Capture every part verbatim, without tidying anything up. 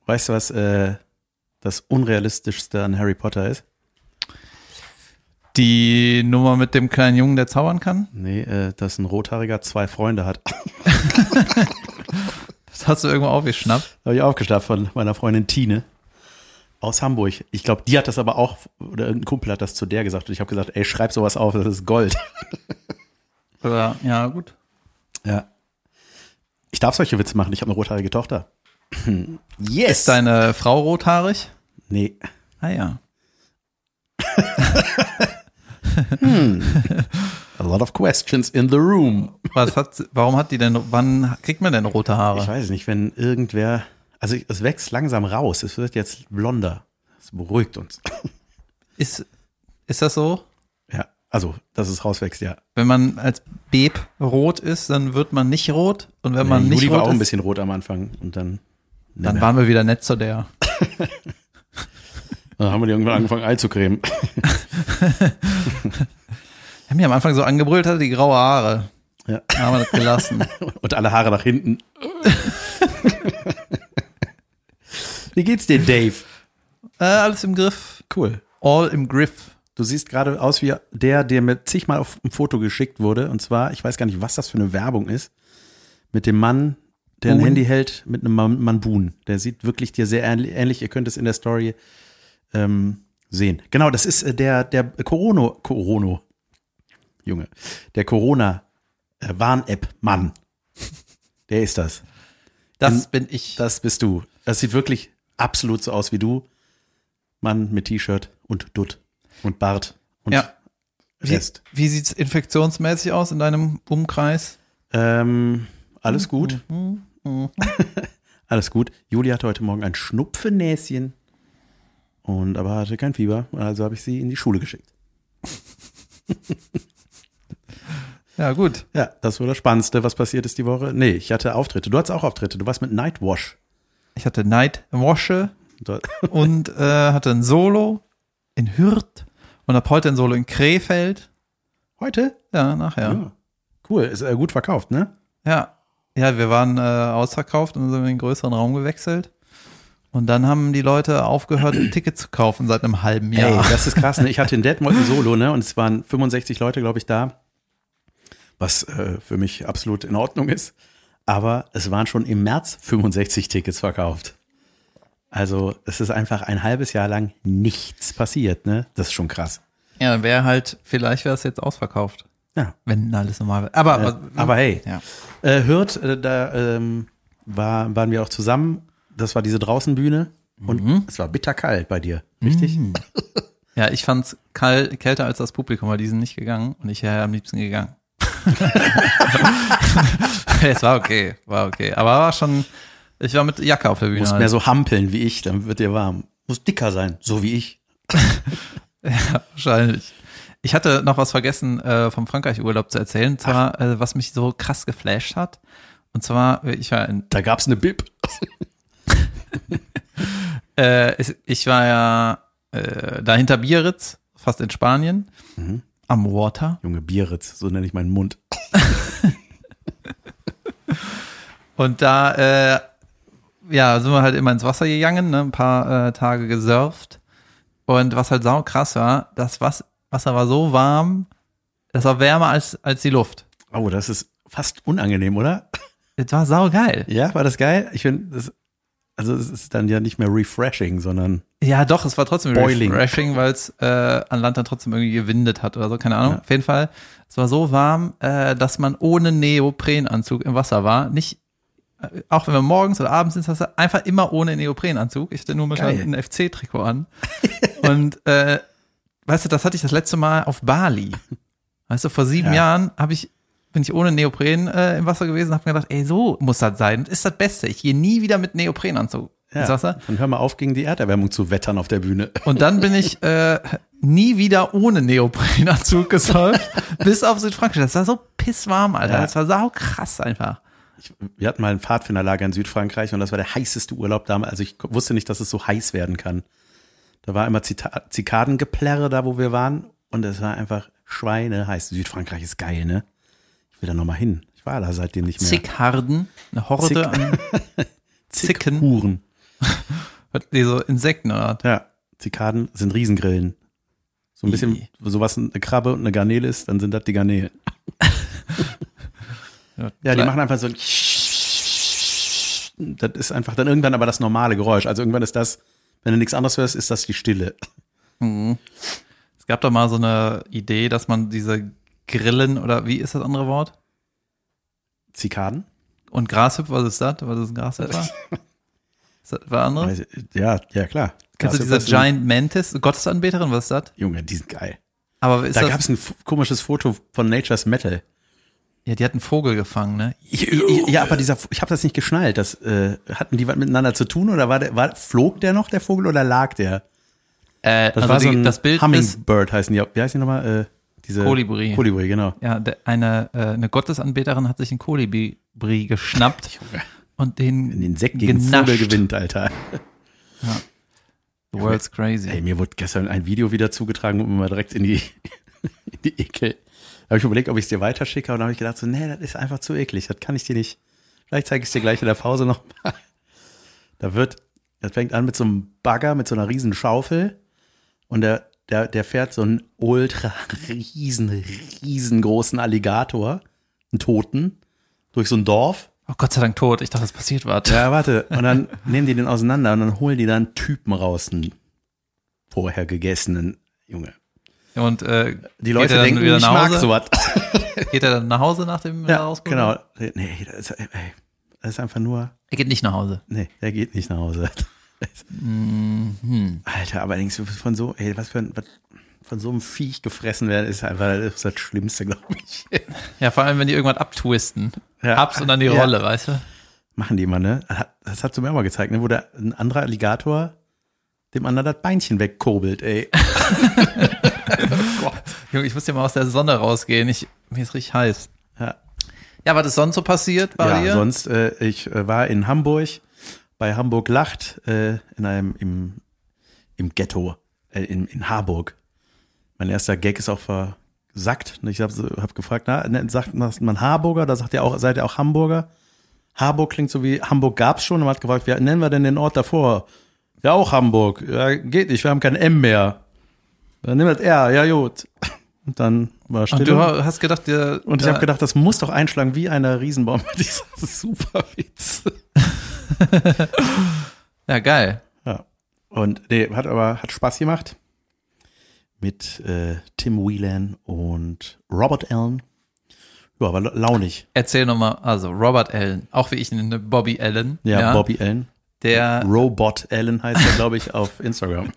Weißt du, was äh, das Unrealistischste an Harry Potter ist? Die Nummer mit dem kleinen Jungen, der zaubern kann? Nee, äh, dass ein Rothaariger zwei Freunde hat. Das hast du irgendwo aufgeschnappt? Habe ich aufgeschnappt von meiner Freundin Tine aus Hamburg. Ich glaube, die hat das aber auch, oder ein Kumpel hat das zu der gesagt. Und ich habe gesagt, ey, schreib sowas auf, das ist Gold. Oder, ja, gut. Ja. Ich darf solche Witze machen, ich habe eine rothaarige Tochter. Yes! Ist deine Frau rothaarig? Nee. Ah ja. hm. A lot of questions in the room. Was hat, warum hat die denn, wann kriegt man denn rote Haare? Ich weiß nicht, wenn irgendwer, also es wächst langsam raus, es wird jetzt blonder. Das beruhigt uns. Ist, ist das so? Ja, also, dass es rauswächst, ja. Wenn man als Babe rot ist, dann wird man nicht rot. Und wenn Nee, man nicht Juli war rot auch ein ist, bisschen rot am Anfang und dann. dann mehr. waren wir wieder nett zu der. Dann haben wir die irgendwann angefangen einzucremen. Wir haben ja am Anfang so angebrüllt, hatte die graue Haare. Ja. Dann haben wir das gelassen. Und alle Haare nach hinten. Wie geht's dir, Dave? Äh, alles im Griff. Cool. All im Griff. Du siehst gerade aus wie der, der mir zigmal auf ein Foto geschickt wurde. Und zwar, ich weiß gar nicht, was das für eine Werbung ist. Mit dem Mann, der ein Boon? Handy hält, mit einem Mann, Mann Boon. Der sieht wirklich dir sehr ähnlich. Ihr könnt es in der Story ähm, sehen. Genau, das ist äh, der, der Corona, Corona, Junge, der Corona-Warn-App-Mann. Der ist das. Das In, bin ich. Das bist du. Das sieht wirklich absolut so aus wie du. Mann mit T-Shirt und Dutt und Bart und Ja. Wie, Rest. wie sieht's infektionsmäßig aus in deinem Umkreis? Ähm, alles gut. Mhm, mhm. Alles gut. Juli hatte heute Morgen ein Schnupfennäschen und aber hatte kein Fieber. Also habe ich sie in die Schule geschickt. Ja, gut. Ja, das war das Spannendste, was passiert ist die Woche. Nee, ich hatte Auftritte. Du hattest auch Auftritte. Du warst mit Nightwash. Ich hatte Nightwashe Dort. und äh, hatte ein Solo in Hürth und habe heute ein Solo in Krefeld. Heute? Ja, nachher. Ja. Cool, ist äh, gut verkauft, ne? Ja. Ja, wir waren äh, ausverkauft und sind in den größeren Raum gewechselt. Und dann haben die Leute aufgehört, ein Ticket zu kaufen seit einem halben Jahr. Ey, das ist krass, ne? Ich hatte in Detmold ein Solo, ne? Und es waren fünfundsechzig Leute, glaube ich, da. Was äh, für mich absolut in Ordnung ist. Aber es waren schon im März fünfundsechzig Tickets verkauft. Also es ist einfach ein halbes Jahr lang nichts passiert, ne? Das ist schon krass. Ja, dann wäre halt, vielleicht wäre es jetzt ausverkauft. Ja. Wenn alles normal wäre. Aber, Äh, aber hey, ja. äh, Hürth, äh, da ähm, war, waren wir auch zusammen. Das war diese Draußenbühne. Und Mhm. es war bitterkalt bei dir, richtig? Mhm. Ja, ich fand's kalt, kälter als das Publikum, weil die sind nicht gegangen und ich wäre am liebsten gegangen. Es war okay, war okay. Aber war schon, ich war mit Jacke auf der Du Bühne. musst halt. mehr so hampeln wie ich, dann wird dir warm. Muss dicker sein, so wie ich. Ja, wahrscheinlich. Ich hatte noch was vergessen, äh, vom Frankreich-Urlaub zu erzählen. Und zwar, äh, was mich so krass geflasht hat. Und zwar, ich war in, Da gab's eine Bib. äh, ich, ich war ja äh, da hinter Biarritz, fast in Spanien, Mhm. am Water. Junge, Biarritz, so nenne ich meinen Mund. Und da, äh, ja, sind wir halt immer ins Wasser gegangen, ne, ein paar äh, Tage gesurft. Und was halt sau krass war, das Was- Wasser war so warm, das war wärmer als, als die Luft. Oh, das ist fast unangenehm, oder? Das war sau geil. Ja, war das geil? Ich finde, das, also es ist dann ja nicht mehr refreshing, sondern Ja, doch, es war trotzdem Boiling. refreshing, weil es äh, an Land dann trotzdem irgendwie gewindet hat oder so, keine Ahnung. Ja. Auf jeden Fall, es war so warm, äh, dass man ohne Neoprenanzug im Wasser war. Nicht, äh, auch wenn wir morgens oder abends ins Wasser, einfach immer ohne Neoprenanzug. Ich hatte nur mal Geil. ein F C-Trikot an. Und äh, weißt du, das hatte ich das letzte Mal auf Bali. Weißt du, vor sieben Ja. Jahren habe ich bin ich ohne Neopren äh, im Wasser gewesen und habe mir gedacht, ey, so muss das sein. Das ist das Beste. Ich gehe nie wieder mit Neoprenanzug ins ja, Wasser. dann hör mal auf, gegen die Erderwärmung zu wettern auf der Bühne. Und dann bin ich äh, nie wieder ohne Neoprenanzug gesurft, bis auf Südfrankreich. Das war so pisswarm, Alter. Ja. Das war sau krass einfach. Ich, wir hatten mal ein Pfadfinderlager in Südfrankreich und das war der heißeste Urlaub damals. Also ich wusste nicht, dass es so heiß werden kann. Da war immer Zita- Zikadengeplärre da, wo wir waren. Und es war einfach schweineheiß. Südfrankreich ist geil, ne? Ich will da nochmal hin. Ich war da seitdem nicht mehr. Zickharden, eine Horde Zick- an Zicken. Huren. Die so Insekten, oder? Ja, Zikaden sind Riesengrillen. So ein bisschen, I. sowas eine Krabbe und eine Garnele ist, dann sind das die Garnelen. Ja, Ja, die machen einfach so ein das ist einfach dann irgendwann aber das normale Geräusch. Also irgendwann ist das, wenn du nichts anderes hörst, ist das die Stille. Mhm. Es gab doch mal so eine Idee, dass man diese Grillen oder wie ist das andere Wort? Zikaden? Und Grashüpfer, was ist das? Was ist ein Grashüpfer? Ist das was anderes? Ja, ja klar. Kennst du diese Giant Mantis, Gottesanbeterin, was ist das? Junge, die sind geil. Aber ist Da das, gab es ein f- komisches Foto von Nature's Metal. ja, die hat einen Vogel gefangen, ne? Ja, aber dieser, ich habe das nicht geschnallt. Das, äh, hatten die was miteinander zu tun oder war der, war, flog der noch, der Vogel, oder lag der? Äh, Das also war so die, ein das Bild ist, Hummingbird heißen die. Wie heißt die nochmal? Äh, diese Kolibri. Kolibri, genau. ja, der, eine, äh, eine Gottesanbeterin hat sich einen Kolibri geschnappt und den Wenn den Insekt gegen genascht. Vogel gewinnt, Alter. The world's crazy. Ey, mir wurde gestern ein Video wieder zugetragen und mir mal direkt in die, in die Ekel. Da habe ich überlegt, ob ich es dir weiterschicke, und dann habe ich gedacht so, nee, das ist einfach zu eklig. Das kann ich dir nicht. Vielleicht zeige ich es dir gleich in der Pause nochmal. Da wird, das fängt an mit so einem Bagger, mit so einer riesen Schaufel, und der, der, der fährt so einen ultra riesen, riesengroßen Alligator, einen Toten, durch so ein Dorf. Oh Gott sei Dank tot. Ich dachte, es passiert was. Ja, warte. Und dann nehmen die den auseinander und dann holen die da einen Typen raus, einen vorher gegessenen Junge. Und äh, Die Leute geht er dann denken, wieder ich nach mag Hause? sowas. Geht er dann nach Hause nach dem Ja, Rausprobieren? genau. Nee, das ist, ey, das ist einfach nur, Er geht nicht nach Hause. nee, der geht nicht nach Hause. Mhm. Alter, aber allerdings von so, ey, was für ein, was, von so einem Viech gefressen werden, ist einfach das, ist das Schlimmste, glaube ich. Ja, vor allem, wenn die irgendwann abtwisten. Ja. Abs und dann die Ja. Rolle, weißt du? Machen die immer, ne? Das hat du mir auch mal gezeigt, ne? Wo der, ein anderer Alligator dem anderen das Beinchen wegkurbelt, ey. Junge, ich muss ja mal aus der Sonne rausgehen. Ich, mir ist richtig heiß. Ja. Ja, was ist sonst so passiert bei Ja, dir? sonst, äh, ich äh, war in Hamburg, bei Hamburg Lacht, äh, in einem, im, im Ghetto, äh, in, in Harburg. Mein erster Gag ist auch versackt. Ich habe so, hab gefragt, na, ne, sagt man Harburger? Da sagt ihr auch, seid ihr auch Hamburger? Harburg klingt so wie, Hamburg gab's schon, und man hat gefragt, wie nennen wir denn den Ort davor? Ja, auch Hamburg. Ja, geht nicht, wir haben kein M mehr. Dann nimm das R, ja gut. Und dann war Und Stille. du hast gedacht, der, Und ich habe gedacht, das muss doch einschlagen wie eine Riesenbaum. Dieser super Witz. ja, geil. Ja. Und nee, hat aber hat Spaß gemacht. Mit äh, Tim Whelan und Robert Allen. Ja, war la- launig. Erzähl nochmal, also Robert Allen, auch wie ich nenne, Bobby Allen. Ja, Bobby Allen. Der, Robot Allen heißt er, glaube ich, auf Instagram.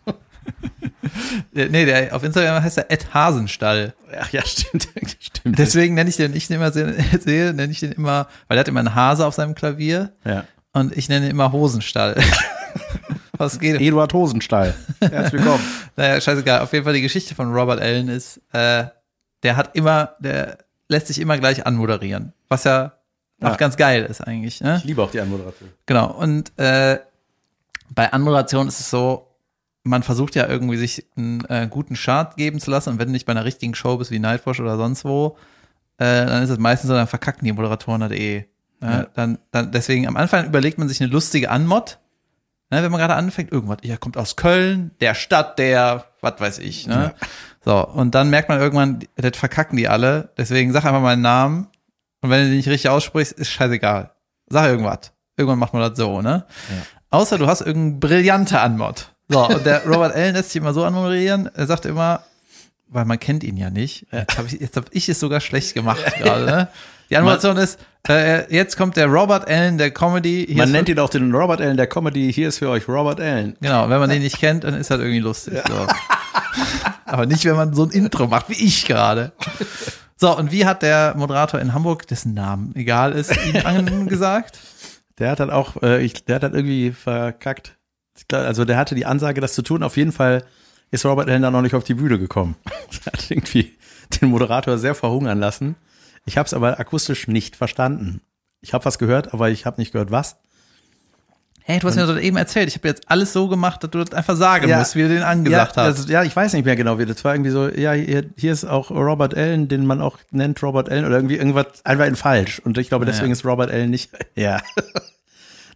der, nee, der, auf Instagram heißt er Ed Hasenstall. Ach ja, stimmt. stimmt. Deswegen nenne ich den, ich immer sehe, sehe, nenne ich den immer, weil er hat immer einen Hase auf seinem Klavier Ja. und ich nenne ihn immer Hosenstall. Was geht? Eduard Hosenstall. Herzlich willkommen. Naja, scheißegal. Auf jeden Fall die Geschichte von Robert Allen ist, äh, der hat immer, der lässt sich immer gleich anmoderieren. Was ja auch Ja. ganz geil ist eigentlich, ne? Ich liebe auch die Anmoderation. Genau. Und äh, bei Anmoderation ist es so, man versucht ja irgendwie sich einen äh, guten Start geben zu lassen, und wenn du nicht bei einer richtigen Show bist wie Nightwatch oder sonst wo, äh, dann ist es meistens so, dann verkacken die Moderatoren halt eh. Ja. Ja. Dann, dann, deswegen am Anfang überlegt man sich eine lustige Anmod, ne, wenn man gerade anfängt, irgendwas, ja, kommt aus Köln, der Stadt, der, was weiß ich, ne? Ja. So, und dann merkt man irgendwann, das verkacken die alle, deswegen sag einfach mal einen Namen, und wenn du den nicht richtig aussprichst, ist scheißegal. Sag irgendwas. Irgendwann macht man das so, ne? Ja. Außer du hast irgendeine brillante Anmod. So, und der Robert Allen lässt sich immer so anmoderieren, er sagt immer, weil man kennt ihn ja nicht, jetzt habe ich, jetzt hab ich es sogar schlecht gemacht gerade, ne? Die Anmoderation ist, äh, jetzt kommt der Robert Allen der Comedy. Hier Man ist nennt ihn auch den Robert Allen der Comedy. Hier ist für euch Robert Allen. Genau, wenn man den nicht kennt, dann ist das irgendwie lustig. So. Aber nicht, wenn man so ein Intro macht, wie ich gerade. So, und wie hat der Moderator in Hamburg, dessen Namen egal ist, ihm angesagt? Der hat dann auch, äh, ich, der hat dann irgendwie verkackt. Ich glaub, Also der hatte die Ansage, das zu tun. Auf jeden Fall ist Robert Allen dann noch nicht auf die Bühne gekommen. Der hat irgendwie den Moderator sehr verhungern lassen. Ich habe es aber akustisch nicht verstanden. Ich habe was gehört, aber ich habe nicht gehört, was. Hey, du hast mir das eben erzählt. Ich habe jetzt alles so gemacht, dass du das einfach sagen Ja. musst, wie du den angesagt ja, hast. also, ja, ich weiß nicht mehr genau, wie das war. Irgendwie so, ja, hier, hier ist auch Robert Allen, den man auch nennt Robert Allen oder irgendwie irgendwas einfach in falsch. Und ich glaube, deswegen Ja. ist Robert Allen nicht, ja.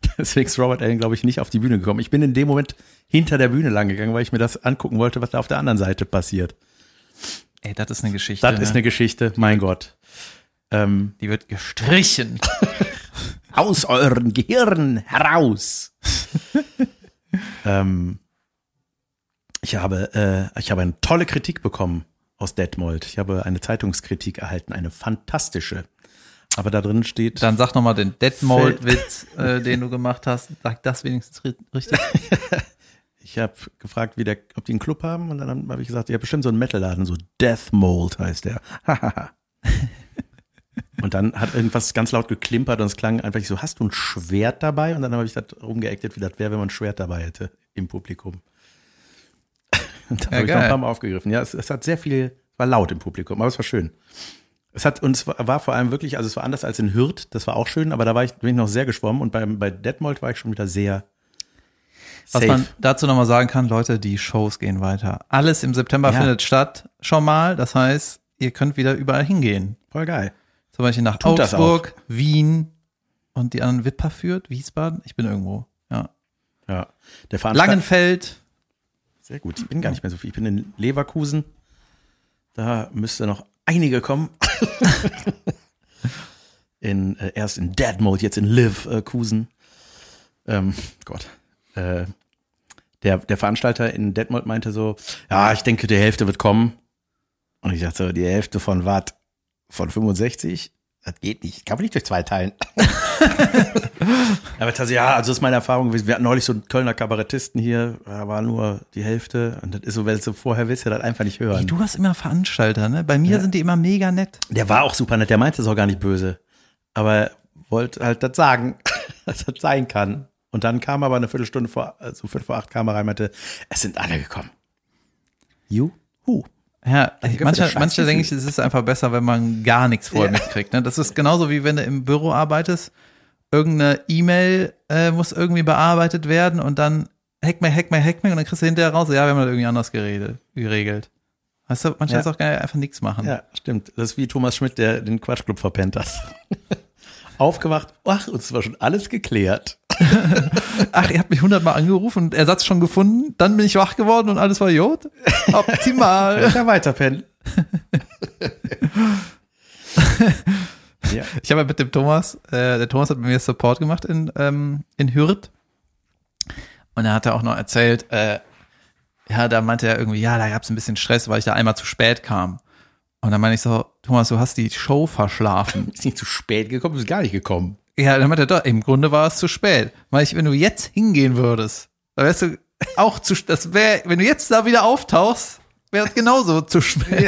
Deswegen ist Robert Allen, glaube ich, nicht auf die Bühne gekommen. Ich bin in dem Moment hinter der Bühne lang gegangen, weil ich mir das angucken wollte, was da auf der anderen Seite passiert. Ey, das ist eine Geschichte. Das ne? ist eine Geschichte, mein Gott. Ähm, Die wird gestrichen. aus euren Gehirn heraus. ähm, ich habe, äh, ich habe eine tolle Kritik bekommen aus Detmold. Ich habe eine Zeitungskritik erhalten, eine fantastische. Aber da drin steht. Dann sag nochmal den Detmold-Witz, äh, den du gemacht hast. Sag das wenigstens ri- richtig. Ich habe gefragt, wie der, ob die einen Club haben, und dann habe ich gesagt, ja, bestimmt so einen Metal-Laden, so Deathmold heißt der. Und dann hat irgendwas ganz laut geklimpert und es klang einfach so, hast du ein Schwert dabei? Und dann habe ich das rumgeactet, wie das wäre, wenn man ein Schwert dabei hätte im Publikum. Und da Ja, habe ich noch ein geil. paar Mal aufgegriffen. Ja, es, es hat sehr viel, war laut im Publikum, aber es war schön. Es hat, und es war, war vor allem wirklich, also es war anders als in Hürth, das war auch schön, aber da war ich, bin ich noch sehr geschwommen, und bei, bei Detmold war ich schon wieder sehr Was safe. man dazu nochmal sagen kann, Leute, die Shows gehen weiter. Alles im September Ja. findet statt, schon mal. Das heißt, ihr könnt wieder überall hingehen. Voll geil. Zum Beispiel nach Tut das Augsburg, Wien und die anderen Wipper führt, Wiesbaden. Ich bin irgendwo. Ja. Ja. Der Veranstalter. Langenfeld. Sehr gut. Ich bin gar nicht mehr so viel. Ich bin in Leverkusen. Da müsste noch einige kommen. in, äh, erst in Detmold, jetzt in Leverkusen. Ähm, Gott. Äh, der, der Veranstalter in Detmold meinte so, ja, ich denke, die Hälfte wird kommen. Und ich dachte so, die Hälfte von was? Von fünfundsechzig? Das geht nicht. Kann man nicht durch zwei teilen. Aber ich dachte, ja, also das ist meine Erfahrung gewesen. Wir hatten neulich so einen Kölner Kabarettisten hier, da war nur die Hälfte. Und das ist so, wenn du vorher willst, du das einfach nicht hören. Hey, du hast immer Veranstalter, ne? Bei mir Ja. sind die immer mega nett. Der war auch super nett, der meinte es auch gar nicht böse. Aber er wollte halt das sagen, dass das sein kann. Und dann kam aber eine Viertelstunde vor, also Viertel vor acht kam er rein und meinte, es sind alle gekommen. Juhu. Ja, Dann ich, gibt's manche, das scheiß manche Gefühl. denke ich, es ist einfach besser, wenn man gar nichts vorher Ja. mitkriegt. Ne? Das ist genauso wie wenn du im Büro arbeitest, irgendeine E-Mail äh, muss irgendwie bearbeitet werden und dann hack mal, hack mal, hack mal und dann kriegst du hinterher raus, ja, wir haben das irgendwie anders geregelt. geregelt. Weißt du, manchmal Ja. ist auch geil, einfach nichts machen. Ja, stimmt. Das ist wie Thomas Schmidt, der den Quatschclub verpennt hat. Aufgewacht, ach, uns war schon alles geklärt. Ach, ihr habt mich hundertmal angerufen und Ersatz schon gefunden, dann bin ich wach geworden und alles war Jod. Optimal. Ja, weiter pennen. Ja. Ich habe ja mit dem Thomas, äh, der Thomas hat mit mir Support gemacht in, ähm, in Hürth. Und er hat auch noch erzählt, äh, ja, da meinte er irgendwie, ja, da gab es ein bisschen Stress, weil ich da einmal zu spät kam. Und dann meine ich so, Thomas, du hast die Show verschlafen. Ist nicht zu spät gekommen, ist gar nicht gekommen. Ja, dann meinte er, doch, im Grunde war es zu spät. Weil ich, wenn du jetzt hingehen würdest, dann wärst du auch zu, das wäre, wenn du jetzt da wieder auftauchst, wäre es genauso zu spät.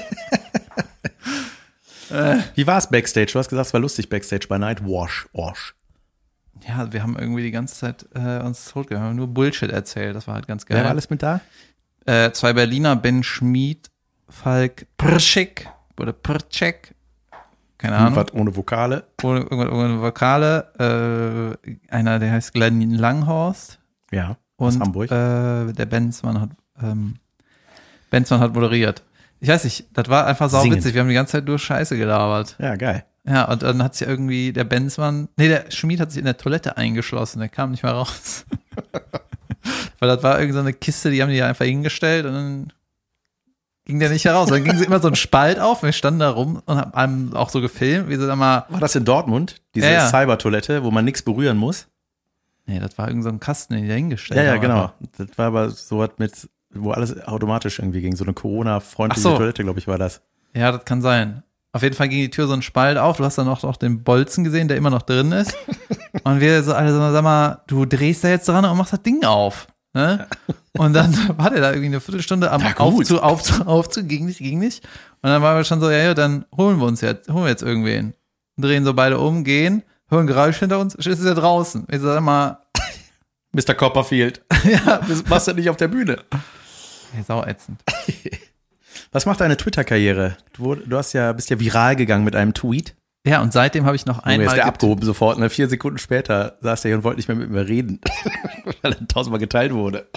Wie war es Backstage? Du hast gesagt, es war lustig Backstage bei Nightwash. Wash. Ja, wir haben irgendwie die ganze Zeit äh, uns zurückgehört, wir haben nur Bullshit erzählt, das war halt ganz geil. Wer war alles mit da? Äh, zwei Berliner, Ben Schmid, Falk Prschek oder Prczek, keine Ahnung, Irgendwas ohne Vokale. ohne, irgendwas ohne Vokale, äh, einer, der heißt Glenn Langhorst Ja, aus und Hamburg. äh, der Benzmann hat ähm, Benzmann hat moderiert. Ich weiß nicht, das war einfach sauwitzig, Singend. wir haben die ganze Zeit nur Scheiße gelabert. Ja, geil. Ja, und dann hat sich irgendwie der Benzmann, nee, der Schmied hat sich in der Toilette eingeschlossen, der kam nicht mehr raus. Weil das war irgend so eine Kiste, die haben die einfach hingestellt und dann ging der nicht heraus. Dann ging sie immer so ein Spalt auf und wir standen da rum und haben einem auch so gefilmt, wie sie da mal, War das in Dortmund? Diese Ja, ja. Cybertoilette, wo man nichts berühren muss? nee, das war irgend so ein Kasten, den die da hingestellt Ja, ja, haben. genau. Das war aber so was mit, wo alles automatisch irgendwie ging. So eine Corona-freundliche Ach so. Toilette, glaube ich, war das. Ja, das kann sein. Auf jeden Fall ging die Tür so ein Spalt auf. Du hast dann auch noch den Bolzen gesehen, der immer noch drin ist. Und wir so alle so, sag mal, du drehst da jetzt dran und machst das Ding auf. Ne? Und dann war der da irgendwie eine Viertelstunde am Ja, gut. Aufzu, Aufzu, Aufzu, ging nicht, ging nicht. Und dann waren wir schon so, ja, ja, dann holen wir uns jetzt, holen wir jetzt irgendwen. Drehen so beide um, gehen, hören Geräusch hinter uns, ist er draußen. Ich sag mal, Mister Copperfield. Ja. Das machst du nicht auf der Bühne. hey, sauätzend. Was macht deine Twitter-Karriere? Du, wurd- du hast ja, bist ja viral gegangen mit einem Tweet. Ja, und seitdem habe ich noch Einmal ist einmal der get- abgehoben sofort. Ne? Vier Sekunden später saß der hier und wollte nicht mehr mit mir reden, weil er tausendmal geteilt wurde.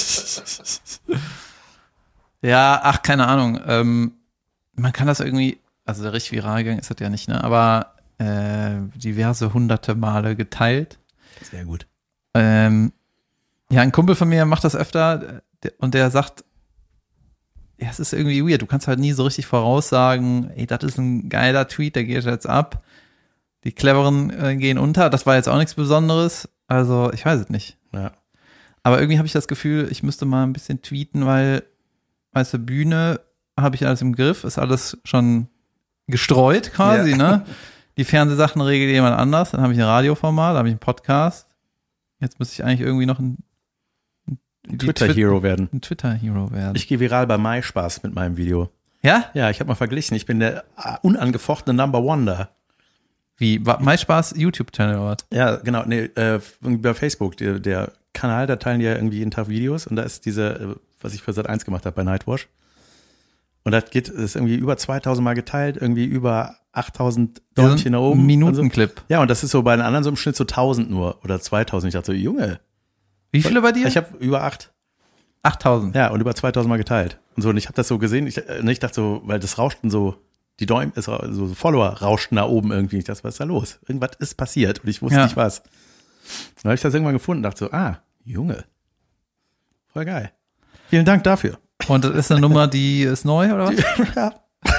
Ja, ach, keine Ahnung. Ähm, man kann das irgendwie, also richtig viral gegangen ist das ja nicht, ne? Aber äh, diverse hunderte Male geteilt. Sehr gut. Ähm, ja, ein Kumpel von mir macht das öfter und der sagt, ja, es ist irgendwie weird. Du kannst halt nie so richtig voraussagen, ey, das ist ein geiler Tweet, der geht jetzt ab. Die Cleveren äh, gehen unter. Das war jetzt auch nichts Besonderes. Also, ich weiß es nicht. Ja. Aber irgendwie habe ich das Gefühl, ich müsste mal ein bisschen tweeten, weil, weißt du, Bühne habe ich alles im Griff, ist alles schon gestreut quasi, ja. ne? Die Fernsehsachen regelt jemand anders. Dann habe ich ein Radioformat, dann habe ich einen Podcast. Jetzt müsste ich eigentlich irgendwie noch ein Twitter-Hero werden. Ein Twitter-Hero werden. Ich gehe viral bei MySpaß mit meinem Video. Ja? Ja, ich habe mal verglichen. Ich bin der unangefochtene Number One da. Wie? MySpaß YouTube-Channel oder was? Ja, genau. Nee, äh, bei Facebook, der, der Kanal, da teilen die ja irgendwie jeden Tag Videos und da ist diese, was ich für Sat eins gemacht habe bei Nightwash. Und das geht, ist irgendwie über zweitausend Mal geteilt, irgendwie über achttausend Däumchen nach oben. Minutenclip. So. Ja, und das ist so bei den anderen so im Schnitt so tausend nur oder zweitausend. Ich dachte so, Junge. Wie viele bei dir? Ich habe über acht. achttausend? Ja, und über zweitausend Mal geteilt. Und so, und ich habe das so gesehen, ich, ich dachte so, weil das rauschten so, die Däum, so, so Follower rauschten nach oben irgendwie. Ich dachte, was ist da los? Irgendwas ist passiert und ich wusste ja. nicht was. Dann habe ich das irgendwann gefunden und dachte so, ah, Junge. Voll geil. Vielen Dank dafür. Und das ist eine Nummer, die ist neu, oder was? Ja.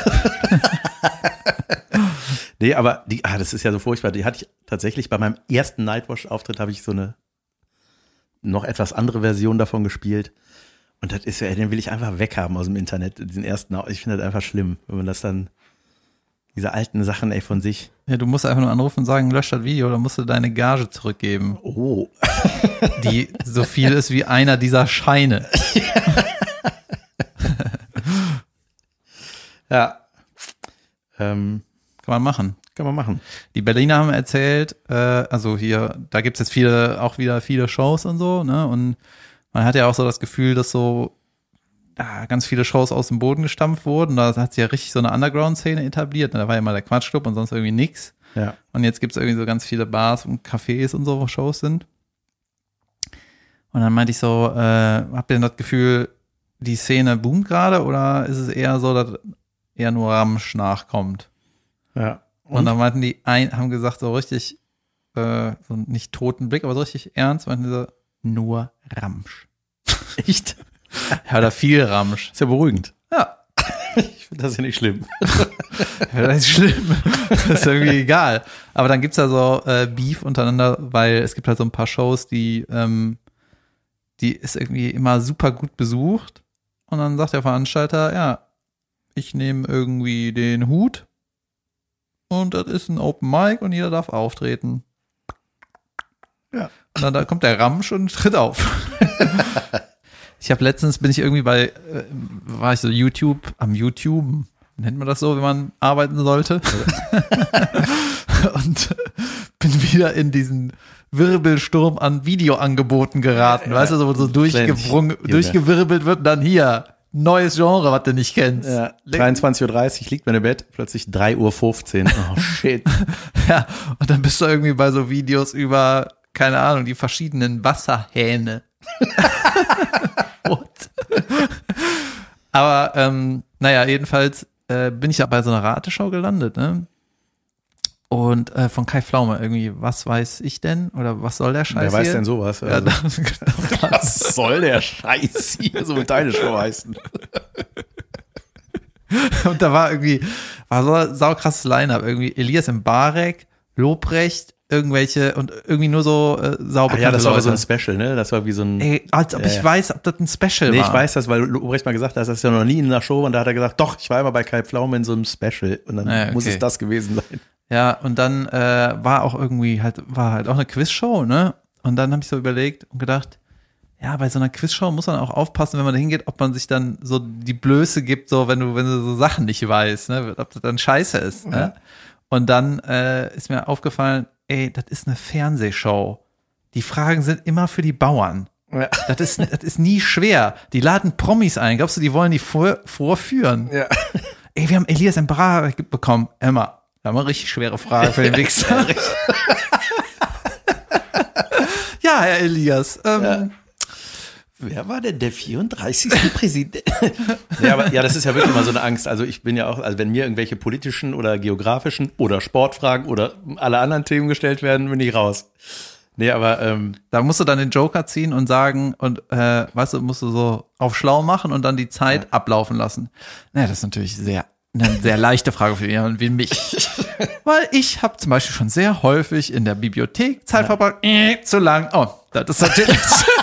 Nee, aber die, ah, das ist ja so furchtbar. Die hatte ich tatsächlich bei meinem ersten Nightwash-Auftritt habe ich so eine noch etwas andere Version davon gespielt. Und das ist ja, den will ich einfach weghaben aus dem Internet, diesen ersten. Ich finde das einfach schlimm, wenn man das dann, diese alten Sachen, ey, von sich. Ja, du musst einfach nur anrufen und sagen, lösch das Video, dann musst du deine Gage zurückgeben. Oh. Die so viel ist wie einer dieser Scheine. Ja. Ähm, Kann man machen. Kann man machen. Die Berliner haben erzählt, äh, also hier, da gibt's jetzt viele, auch wieder viele Shows und so, ne? Und man hat ja auch so das Gefühl, dass so ja, ganz viele Shows aus dem Boden gestampft wurden. Da hat sich ja richtig so eine Underground-Szene etabliert. Da war ja mal der Quatschclub und sonst irgendwie nix. Ja. Und jetzt gibt's irgendwie so ganz viele Bars und Cafés und so, wo Shows sind. Und dann meinte ich so, äh, habt ihr denn das Gefühl, die Szene boomt gerade oder ist es eher so, dass eher nur Ramsch nachkommt? Ja. Und, und dann meinten die, ein, haben gesagt, so richtig, äh, so nicht toten Blick, aber so richtig ernst, meinten die so, nur Ramsch. Echt? Ja, oder viel Ramsch. Ist ja beruhigend. Ja. Ich finde das ja nicht schlimm. Ja, das ist schlimm. Das ist irgendwie egal. Aber dann gibt's da so äh, Beef untereinander, weil es gibt halt so ein paar Shows, die, ähm, die ist irgendwie immer super gut besucht. Und dann sagt der Veranstalter, ja, ich nehme irgendwie den Hut und das ist ein Open Mic und jeder darf auftreten. Ja. Und dann da kommt der Ramsch und tritt auf. Ich habe letztens, bin ich irgendwie bei, äh, war ich so YouTube, am YouTube, nennt man das so, wenn man arbeiten sollte. Und bin wieder in diesen Wirbelsturm an Videoangeboten geraten, ja, ja. Weißt du, so, so durchgebrungen, durchgewirbelt wird und dann hier, neues Genre, was du nicht kennst. Ja, dreiundzwanzig Uhr dreißig liegt man im Bett, plötzlich drei Uhr fünfzehn. Oh shit. Ja, und dann bist du irgendwie bei so Videos über, keine Ahnung, die verschiedenen Wasserhähne. What? Aber, ähm, naja, jedenfalls äh, bin ich ja bei so einer Rateshow gelandet, ne? Und äh, von Kai Pflaume irgendwie, was weiß ich denn? Oder was soll der Scheiß hier? Wer weiß hier? Denn sowas? Also. Ja, das, was soll der Scheiß hier? So mit deine Show heißen. Und da war irgendwie, war so ein saukrasses Line-Up. Irgendwie Elias Mbarek, Lobrecht, irgendwelche und irgendwie nur so äh, sauber. Ja, das war Leute. So ein Special, ne? Das war wie so ein. Ey, als ob ja, ich ja. weiß, ob das ein Special nee, war. Nee, ich weiß das, weil Lobrecht mal gesagt hat, das ist ja noch nie in einer Show und da hat er gesagt, doch, ich war immer bei Kai Pflaume in so einem Special und dann ja, okay. muss es das gewesen sein. Ja, und dann äh, war auch irgendwie halt, war halt auch eine Quizshow, ne? Und dann habe ich so überlegt und gedacht, ja, bei so einer Quizshow muss man auch aufpassen, wenn man da hingeht, ob man sich dann so die Blöße gibt, so wenn du, wenn du so Sachen nicht weißt, ne? Ob das dann scheiße ist. Mhm. Ne? Und dann äh, ist mir aufgefallen, ey, das ist eine Fernsehshow. Die Fragen sind immer für die Bauern. Ja. Das ist, das ist nie schwer. Die laden Promis ein. Glaubst du, die wollen die vor, vorführen? Ja. Ey, wir haben Elias Mbarek bekommen. Emma. Da haben wir eine richtig schwere Frage für den Wichser. Ja, Herr Elias. Ähm, ja. Wer war denn der vierunddreißigste Präsident? Ja, aber ja, das ist ja wirklich mal so eine Angst. Also ich bin ja auch, also wenn mir irgendwelche politischen oder geografischen oder Sportfragen oder alle anderen Themen gestellt werden, bin ich raus. Nee, aber ähm, Da musst du dann den Joker ziehen und sagen und äh, weißt du, musst du so auf schlau machen und dann die Zeit ja. ablaufen lassen. Naja, das ist natürlich sehr eine sehr leichte Frage für jemanden wie mich. Weil ich habe zum Beispiel schon sehr häufig in der Bibliothek Zeit ja. verbracht, äh, zu lang. Oh, das ist natürlich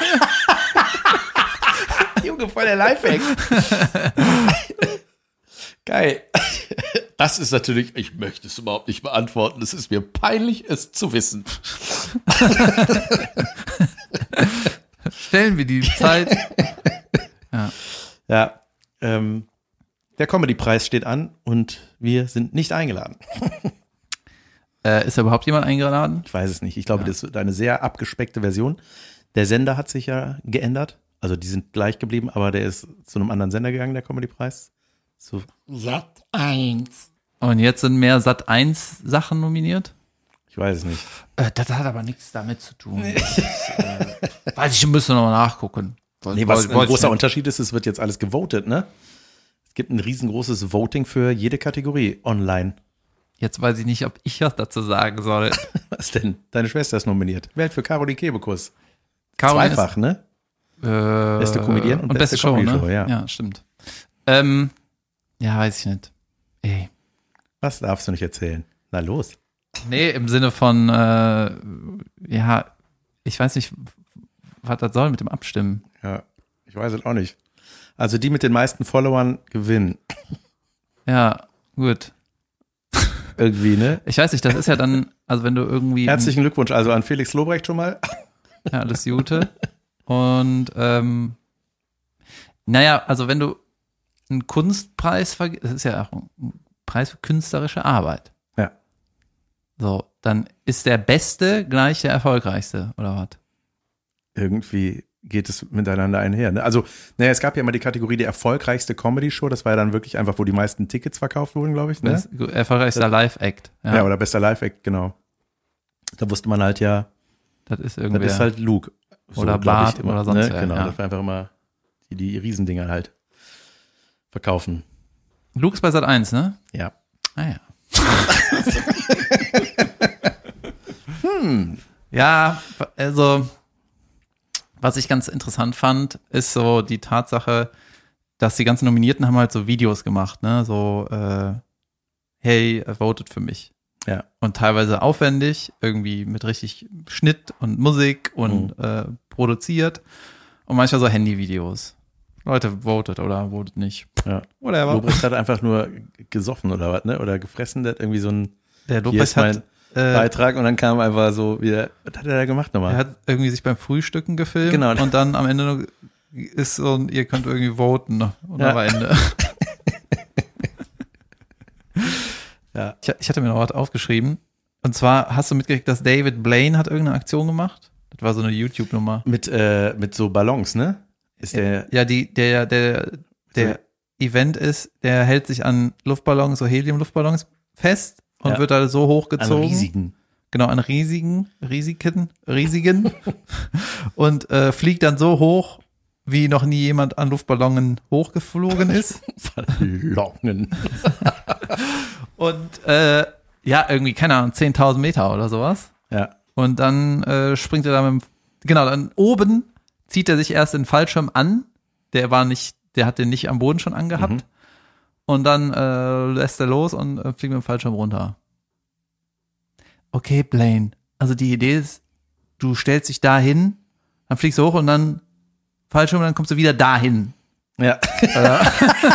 Junge, voll der Lifehack. Geil. Das ist natürlich, ich möchte es überhaupt nicht beantworten. Es ist mir peinlich, es zu wissen. Stellen wir die Zeit. Ja, ja ähm, der Comedy-Preis steht an und wir sind nicht eingeladen. Äh, ist da überhaupt jemand eingeladen? Ich weiß es nicht. Ich glaube, ja. das ist eine sehr abgespeckte Version. Der Sender hat sich ja geändert. Also die sind gleich geblieben, aber der ist zu einem anderen Sender gegangen, der Comedy-Preis. So. Sat eins. Und jetzt sind mehr Sat eins Sachen nominiert? Ich weiß es nicht. Äh, das hat aber nichts damit zu tun. Das ist, äh, weiß ich, müsste noch mal nachgucken. Nee, was ein großer Unterschied ist, es wird jetzt alles gewotet, ne? Es gibt ein riesengroßes Voting für jede Kategorie online. Jetzt weiß ich nicht, ob ich was dazu sagen soll. Was denn? Deine Schwester ist nominiert. Wer hat für Caroline Kebekus? Caroline Zweifach, ist, ne? Äh, beste Comedian und, und beste, beste Show, Comedy-Show, ne? ja. Ja, stimmt. Ähm, ja, weiß ich nicht. Ey. Was darfst du nicht erzählen? Na los. Nee, im Sinne von, äh, ja, ich weiß nicht, was das soll mit dem Abstimmen. Ja, ich weiß es auch nicht. Also die mit den meisten Followern gewinnen. Ja, gut. Irgendwie, ne? Ich weiß nicht, das ist ja dann, also wenn du irgendwie. Herzlichen Glückwunsch also an Felix Lobrecht schon mal. Ja, alles Gute. Und, ähm, naja, also wenn du einen Kunstpreis vergibst, das ist ja auch ein Preis für künstlerische Arbeit. Ja. So, dann ist der Beste gleich der Erfolgreichste, oder was? Irgendwie geht es miteinander einher. Ne? Also, naja, es gab ja immer die Kategorie die erfolgreichste Comedy-Show. Das war ja dann wirklich einfach, wo die meisten Tickets verkauft wurden, glaube ich. Ne? Das erfolgreichster Live-Act. Ja. ja, oder bester Live-Act, genau. Da wusste man halt ja, das ist irgendwie. Das ist halt Luke. So, oder Bart immer, oder sonst ne? wer. Genau, ja. das war einfach immer die, die Riesendinger halt verkaufen. Luke ist bei Sat eins, ne? Ja. Ah ja. hm. Ja, also was ich ganz interessant fand, ist so die Tatsache, dass die ganzen Nominierten haben halt so Videos gemacht, ne? So, äh, hey, votet für mich. Ja. Und teilweise aufwendig, irgendwie mit richtig Schnitt und Musik und mhm. äh, produziert. Und manchmal so Handyvideos. Leute, votet oder votet nicht. Ja. Whatever. Lobrecht hat einfach nur gesoffen oder was, ne? Oder gefressen, der hat irgendwie so ein Der Lobrecht hat äh, Beitrag und dann kam einfach so wieder, was hat er da gemacht nochmal? Er hat irgendwie sich beim Frühstücken gefilmt genau. Und dann am Ende noch ist so ein, ihr könnt irgendwie voten und ja. am Ende. ja. Ich, ich hatte mir noch was aufgeschrieben. Und zwar hast du mitgekriegt, dass David Blaine hat irgendeine Aktion gemacht? Das war so eine YouTube-Nummer. Mit, äh, mit so Ballons, ne? Ist der. Ja, die, der, der, der so. Event ist, der hält sich an Luftballons, so Helium-Luftballons fest und ja. wird da so hochgezogen. An riesigen. Genau, an riesigen, riesigen, riesigen und äh, fliegt dann so hoch, wie noch nie jemand an Luftballonen hochgeflogen ist. Ballonen. Und äh, ja, irgendwie, keine Ahnung, zehntausend Meter oder sowas. Ja. Und dann äh, springt er da mit dem, genau, dann oben zieht er sich erst den Fallschirm an. Der war nicht, der hat den nicht am Boden schon angehabt. Mhm. Und dann äh, lässt er los und äh, fliegt mit dem Fallschirm runter. Okay, Blaine. Also die Idee ist, du stellst dich da hin, dann fliegst du hoch und dann Fallschirm und dann kommst du wieder dahin. Ja. Oder?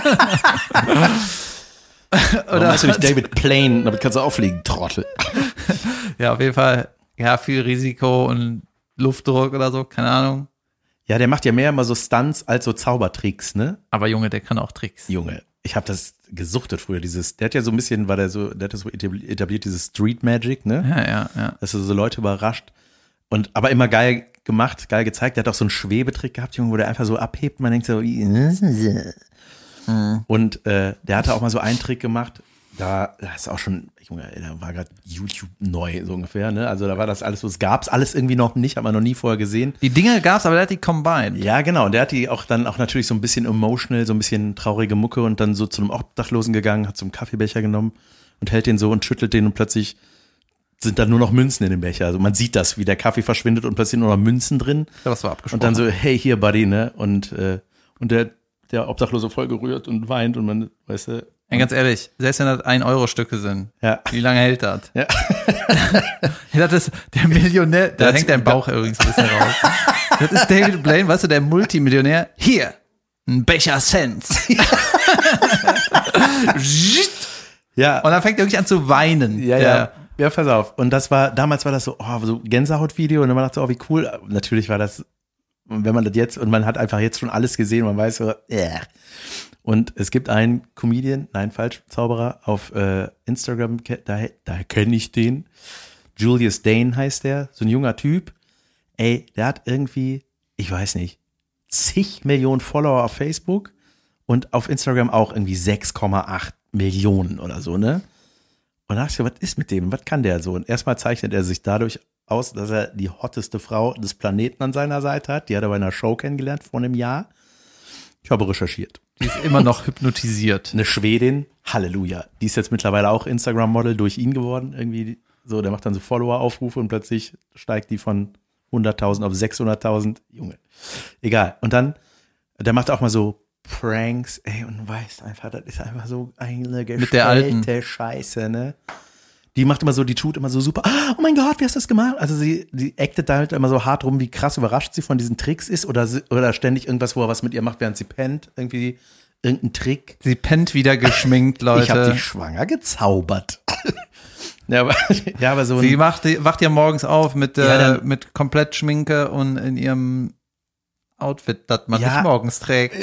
Warum heißt du nicht David Blaine? Damit kannst du auffliegen, Trottel. Ja, auf jeden Fall. Ja, viel Risiko und Luftdruck oder so, keine Ahnung. Ja, der macht ja mehr immer so Stunts als so Zaubertricks, ne? Aber Junge, der kann auch Tricks. Junge, ich habe das gesuchtet früher, dieses, der hat ja so ein bisschen, war der so, der hat das so etabliert, dieses Street Magic, ne? Ja, ja, ja. Dass er so Leute überrascht und aber immer geil gemacht, geil gezeigt. Der hat auch so einen Schwebetrick gehabt, Junge, wo der einfach so abhebt, man denkt so, mhm. Und äh, der hatte auch mal so einen Trick gemacht, da, das ist auch schon, Junge, da war gerade YouTube neu, so ungefähr, ne? Also da war das alles, was gab's alles irgendwie noch nicht, hat man noch nie vorher gesehen. Die Dinge gab's, aber der hat die combined. Ja, genau, und der hat die auch dann auch natürlich so ein bisschen emotional, so ein bisschen traurige Mucke und dann so zu einem Obdachlosen gegangen, hat so einen Kaffeebecher genommen und hält den so und schüttelt den und plötzlich sind dann nur noch Münzen in dem Becher. Also man sieht das, wie der Kaffee verschwindet und plötzlich nur noch Münzen drin. Ja, das war abgesprochen. Und dann so, hey, hier, Buddy, ne? Und, äh, und der, der Obdachlose voll gerührt und weint und man, weißt du. Ja, ganz ehrlich, selbst wenn das ein Euro Stücke sind, ja. Wie lange hält das? Ja. Das ist der Millionär, da Das- hängt dein Bauch übrigens ein bisschen raus. Das ist David Blaine, weißt du, der Multimillionär. Hier, ein Becher Sense. Ja. Und dann fängt er wirklich an zu weinen. Ja, Der- ja. Ja, pass auf. Und das war, damals war das so, oh, so Gänsehautvideo und dann man dachte so, oh, wie cool. Natürlich war das, wenn man das jetzt, und man hat einfach jetzt schon alles gesehen, man weiß so, yeah. Und es gibt einen Comedian, nein, falsch, Zauberer, auf äh, Instagram, ke- da, da kenne ich den. Julius Dane heißt der, so ein junger Typ. Ey, der hat irgendwie, ich weiß nicht, zig Millionen Follower auf Facebook und auf Instagram auch irgendwie sechs Komma acht Millionen oder so, ne? Und da dachte ich so, was ist mit dem? Was kann der so? Und erstmal zeichnet er sich dadurch aus, dass er die hotteste Frau des Planeten an seiner Seite hat. Die hat er bei einer Show kennengelernt vor einem Jahr. Ich habe recherchiert. Die ist immer noch hypnotisiert. Eine Schwedin, Halleluja. Die ist jetzt mittlerweile auch Instagram-Model durch ihn geworden. Irgendwie so, der macht dann so Follower-Aufrufe und plötzlich steigt die von hunderttausend auf sechshunderttausend. Junge, egal. Und dann, der macht auch mal so Pranks, ey, und du weißt einfach, das ist einfach so eine Mit der alten. gestellte Scheiße, ne? Die macht immer so, die tut immer so super, oh mein Gott, wie hast du das gemacht? Also sie, die actet da halt immer so hart rum, wie krass überrascht sie von diesen Tricks ist oder, sie, oder ständig irgendwas, wo er was mit ihr macht, während sie pennt, irgendwie irgendein Trick. Sie pennt wieder geschminkt, Leute. Ich habe dich schwanger gezaubert. ja, aber, ja, aber so Sie ein, macht, wacht ja morgens auf mit, Ja, äh, dann- mit komplett Schminke und in ihrem Outfit, das man Ja. nicht morgens trägt.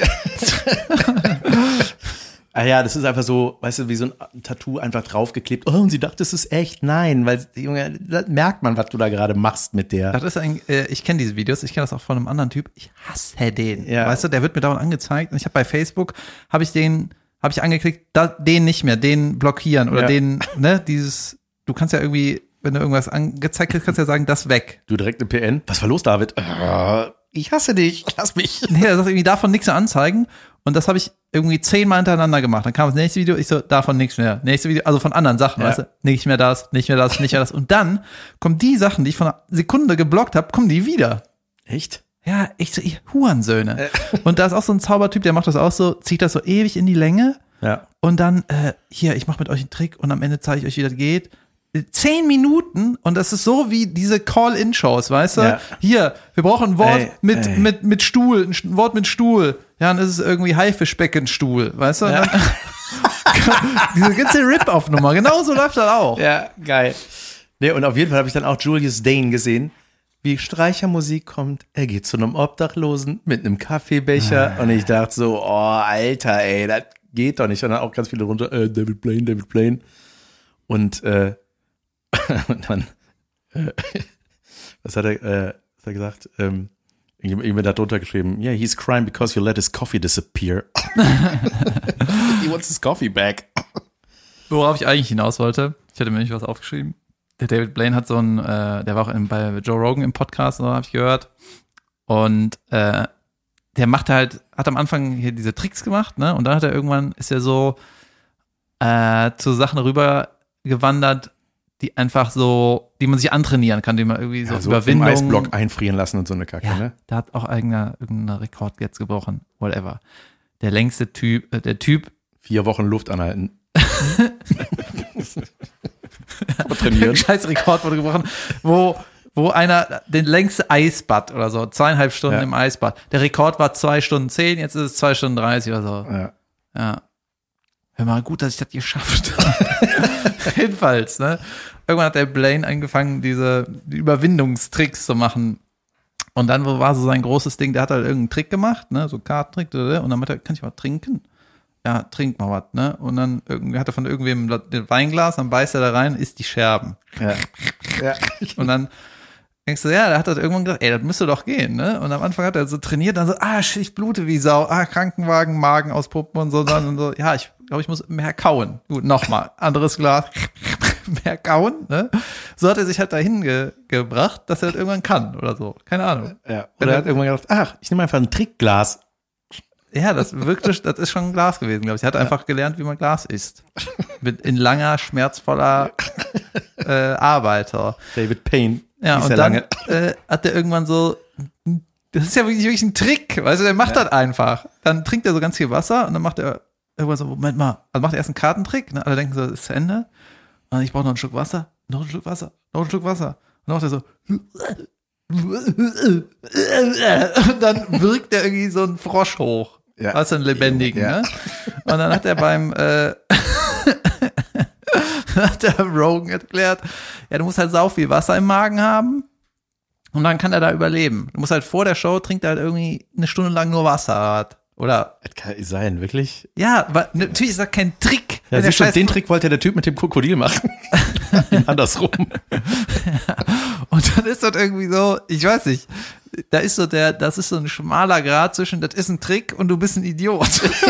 ah ja, das ist einfach so, weißt du, wie so ein Tattoo einfach draufgeklebt. Oh, und sie dachte, das ist echt. Nein, weil, Junge, da merkt man, was du da gerade machst mit der. Das ist ein, äh, ich kenne diese Videos, ich kenne das auch von einem anderen Typ. Ich hasse den. Ja. Weißt du, der wird mir dauernd angezeigt und ich habe bei Facebook, habe ich den, habe ich angeklickt, da, den nicht mehr, den blockieren oder Ja. den, ne, dieses, du kannst ja irgendwie, wenn du irgendwas angezeigt kriegst, kannst du ja sagen, das weg. Du direkt eine P N. Was war los, David? Äh, ich hasse dich. Lass mich. Nee, er sagt irgendwie davon nichts mehr anzeigen. Und das habe ich irgendwie zehnmal hintereinander gemacht. Dann kam das nächste Video, ich so, davon nichts mehr. Nächste Video, also von anderen Sachen, Ja. weißt du, nicht mehr das, nicht mehr das, nicht mehr das. Und dann kommen die Sachen, die ich von einer Sekunde geblockt habe, kommen die wieder. Echt? Ja, ich so, ihr Hurensöhne. Und da ist auch so ein Zaubertyp, der macht das auch so, zieht das so ewig in die Länge. Ja. Und dann, äh, hier, ich mache mit euch einen Trick und am Ende zeige ich euch, wie das geht. Zehn Minuten und das ist so wie diese Call-In-Shows, weißt du? Ja. Hier, wir brauchen ein Wort Ey, mit, ey. mit, mit Stuhl, ein St- Wort mit Stuhl. Ja, dann ist es irgendwie Haifischbeckenstuhl, weißt du? Und Ja. Dann, diese ganze Rip-Off-Nummer, genauso läuft das auch. Ja, geil. Nee, und auf jeden Fall habe ich dann auch Julius Dane gesehen, wie Streichermusik kommt. Er geht zu einem Obdachlosen mit einem Kaffeebecher und ich dachte so, oh, Alter, ey, das geht doch nicht. Und dann auch ganz viele runter, äh, David Blaine, David Blaine. Und, äh, und dann, äh, was hat er, äh, was hat er gesagt? Ähm, irgendjemand irgendjemand hat drunter geschrieben, yeah, he's crying because you let his coffee disappear. He wants his coffee back. Worauf ich eigentlich hinaus wollte, ich hatte mir nicht was aufgeschrieben. Der David Blaine hat so ein, äh, der war auch in, bei Joe Rogan im Podcast, so habe ich gehört. Und äh, der macht halt, hat am Anfang hier diese Tricks gemacht, ne? Und dann hat er irgendwann, ist er so äh, zu Sachen rüber gewandert, die einfach so, die man sich antrainieren kann, die man irgendwie so, Ja, so Überwindung. im Eisblock einfrieren lassen und so eine Kacke, Ja, ne? da hat auch eigener irgendein Rekord jetzt gebrochen, whatever. Der längste Typ, äh, der Typ, Vier Wochen Luft anhalten. trainieren. scheiß Rekord wurde gebrochen, wo, wo einer den längste Eisbad oder so, zweieinhalb Stunden Ja. im Eisbad. Der Rekord war zwei Stunden zehn, jetzt ist es zwei Stunden dreißig oder so. Ja. Ja. Hör mal, gut, dass ich das geschafft habe. Jedenfalls, ne? Irgendwann hat der Blaine angefangen, diese die Überwindungstricks zu machen. Und dann war so sein großes Ding, der hat halt irgendeinen Trick gemacht, ne? So Kartentrick, und dann hat er, kann ich mal trinken? Ja, trink mal was, ne? Und dann irgendwie hat er von irgendwem ein Weinglas, dann beißt er da rein, isst die Scherben. Ja. Ja. Und dann denkst du, ja, der hat das irgendwann gedacht, ey, das müsste doch gehen, ne? Und am Anfang hat er so trainiert, dann so, ah, shit, ich blute wie Sau, ah, Krankenwagen, Magen auspuppen und so, dann und so, ja, ich glaube, ich muss mehr kauen. Gut, nochmal, anderes Glas, mehr kauen, ne? So hat er sich halt dahin ge gebracht, dass er das irgendwann kann oder so, keine Ahnung. Ja. Oder er hat irgendwann gedacht, ach, ich nehme einfach ein Trickglas. Ja, das wirkte, das ist schon ein Glas gewesen, glaube ich. Er hat einfach gelernt, wie man Glas isst. Mit in langer, schmerzvoller äh, Arbeit. So. David Payne. Ja, hieß und er dann lange. äh, hat er irgendwann so, das ist ja wirklich, wirklich ein Trick, weißt du, der macht Ja. das einfach. Dann trinkt er so ganz viel Wasser und dann macht er irgendwann so, Moment mal, also macht er erst einen Kartentrick, ne? Alle denken so, das ist zu Ende. Und ich brauche noch einen Schluck Wasser, noch einen Schluck Wasser, noch einen Schluck Wasser. Und dann macht er so, und dann wirkt er irgendwie so einen Frosch hoch. Ja. Also einen lebendigen, Ja. ne? Und dann hat er beim, äh, hat der Rogan erklärt, ja, du musst halt sau viel Wasser im Magen haben und dann kann er da überleben. Du musst halt vor der Show, trinkt er halt irgendwie eine Stunde lang nur Wasser. Oder, Das kann nicht sein, wirklich? ja, weil, natürlich ist das kein Trick. Ja, Wenn der siehst du, Scheiß- den Trick wollte der Typ mit dem Krokodil machen. Andersrum. Und dann ist das irgendwie so, ich weiß nicht, da ist so der, das ist so ein schmaler Grad zwischen, das ist ein Trick und du bist ein Idiot.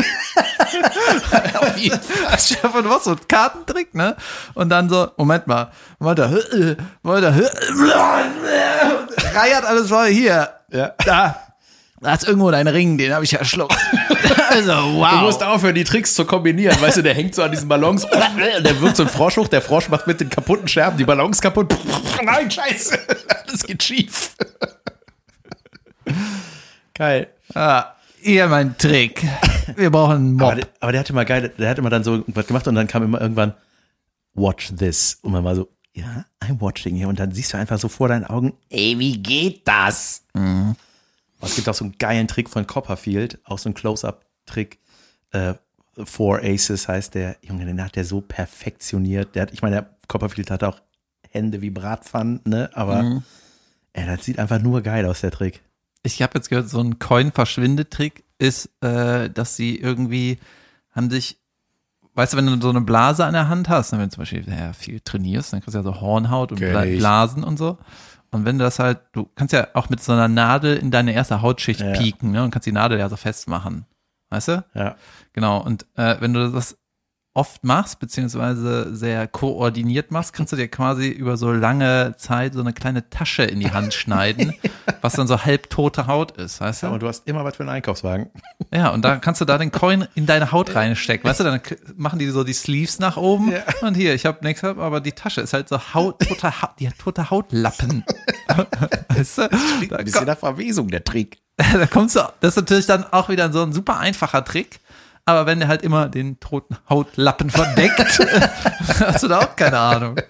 Auf jeden Fall. Stefan, du machst so einen Kartentrick, ne? Und dann so, Moment mal, Moment mal, Moment mal, reiert alles voll, hier, Ja. da, da ist irgendwo dein Ring, den habe ich verschluckt. Also, wow. Du musst aufhören, die Tricks zu kombinieren. Weißt du, der hängt so an diesen Ballons. Der wirkt so ein Frosch hoch. Der Frosch macht mit den kaputten Scherben die Ballons kaputt. Nein, scheiße. Das geht schief. Geil. Ah, hier mein Trick. Wir brauchen einen Mob. Aber der, aber der hatte mal geil, der hat immer dann so was gemacht und dann kam immer irgendwann watch this. Und man war so, ja, I'm watching here. Und dann siehst du einfach so vor deinen Augen, ey, wie geht das? Mhm. Es gibt auch so einen geilen Trick von Copperfield, auch so einen Close-Up-Trick. Äh, Four Aces heißt der. Junge, den hat der so perfektioniert. Der hat, ich meine, der Copperfield hat auch Hände wie Bratpfannen, ne? Aber Mhm. ey, das sieht einfach nur geil aus, der Trick. Ich habe jetzt gehört, so ein Coin-Verschwindet-Trick ist, äh, dass sie irgendwie haben sich, weißt du, wenn du so eine Blase an der Hand hast, ne, wenn du zum Beispiel ja, viel trainierst, dann kriegst du ja so Hornhaut und Kenn Bla- ich. Blasen und so. Und wenn du das halt, du kannst ja auch mit so einer Nadel in deine erste Hautschicht Ja. pieken, ne, und kannst die Nadel ja so festmachen. Weißt du? Ja. Genau. Und äh, wenn du das oft machst, beziehungsweise sehr koordiniert machst, kannst du dir quasi über so lange Zeit so eine kleine Tasche in die Hand schneiden, was dann so halbtote Haut ist, weißt du? Aber du hast immer was für einen Einkaufswagen. Ja, und da kannst du da den Coin in deine Haut reinstecken, weißt du? Dann k- machen die so die Sleeves nach oben Ja. und hier, ich habe nichts, aber die Tasche ist halt so Haut, tote, ha die hat tote Hautlappen. Weißt du? Da, Ein bisschen nach Verwesung, der Trick. da kommst du, das ist natürlich dann auch wieder so ein super einfacher Trick. Aber wenn der halt immer den toten Hautlappen verdeckt, hast du da auch keine Ahnung.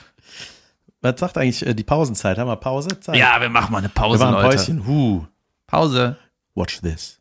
Was sagt eigentlich äh, die Pausenzeit? Haben wir Pause? Zeit? Ja, wir machen mal eine wir Pause, machen ein Leute. Päuschen. Huh. Pause. Watch this.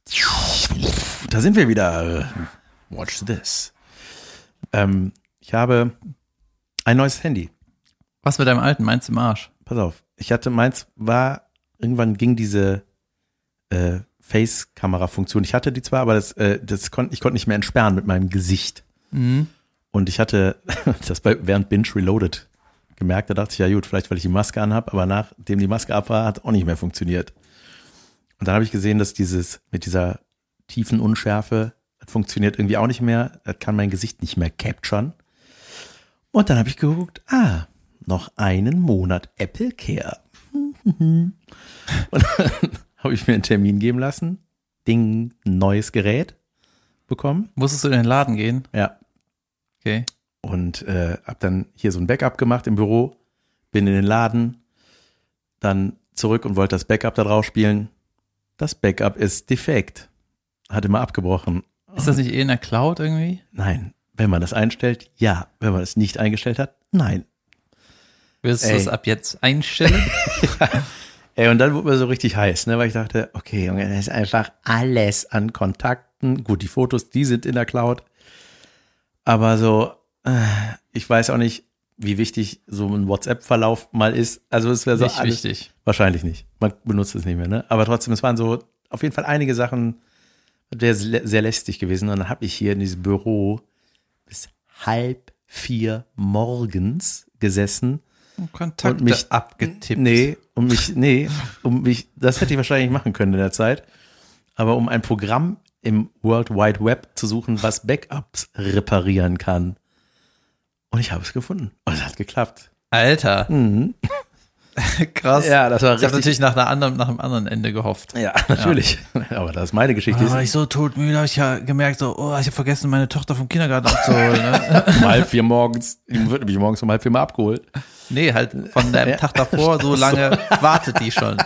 Da sind wir wieder. Watch this. Ähm, ich habe ein neues Handy. Was mit deinem alten? Meinst du im Arsch? Pass auf. Ich hatte meins, war, irgendwann ging diese äh, Face-Kamera-Funktion. Ich hatte die zwar, aber das, äh, das kon, ich konnte nicht mehr entsperren mit meinem Gesicht. Mhm. Und ich hatte das bei, während Binge Reloaded gemerkt, da dachte ich, ja gut, vielleicht weil ich die Maske anhab, aber nachdem die Maske ab war, hat es auch nicht mehr funktioniert. Und dann habe ich gesehen, dass dieses mit dieser tiefen Unschärfe, das funktioniert irgendwie auch nicht mehr, das kann mein Gesicht nicht mehr capturen. Und dann habe ich geguckt, ah, noch einen Monat Apple Care. Und dann habe ich mir einen Termin geben lassen, Ding, ein neues Gerät bekommen. Musstest du in den Laden gehen? Ja. Okay. Und äh, hab dann hier so ein Backup gemacht im Büro, bin in den Laden, dann zurück und wollte das Backup da drauf spielen. Das Backup ist defekt. Hat immer abgebrochen. Ist das nicht eh in der Cloud irgendwie? Nein. Wenn man das einstellt, ja. Wenn man es nicht eingestellt hat, nein. Wirst du Ey. es ab jetzt einstellen? Ey, und dann wurde mir so richtig heiß, ne, weil ich dachte, okay, Junge, das ist einfach alles an Kontakten. Gut, die Fotos, die sind in der Cloud. Aber so, äh, ich weiß auch nicht, wie wichtig so ein WhatsApp-Verlauf mal ist. Also es wäre so Nicht alles, wichtig. Wahrscheinlich nicht. Man benutzt es nicht mehr, ne? Aber trotzdem, es waren so auf jeden Fall einige Sachen, der sehr, sehr lästig gewesen. Und dann habe ich hier in diesem Büro bis halb vier morgens gesessen. Kontakte Und mich- abgetippt. Nee, um mich, nee, um mich, das hätte ich wahrscheinlich machen können in der Zeit. Aber um ein Programm im World Wide Web zu suchen, was Backups reparieren kann. Und ich habe es gefunden. Und es hat geklappt. Alter. Mhm. Krass. Ja, das war Ich habe richtig. natürlich nach, einer anderen, nach einem anderen Ende gehofft. Ja, natürlich. Aber das ist meine Geschichte. Da war ich so todmüde, habe ich ja gemerkt, so, oh, ich habe vergessen, meine Tochter vom Kindergarten abzuholen. Ne? Um halb vier morgens, die wird nämlich morgens um halb vier mal abgeholt. Nee, halt von dem Ja. Tag davor, so lange wartet die schon.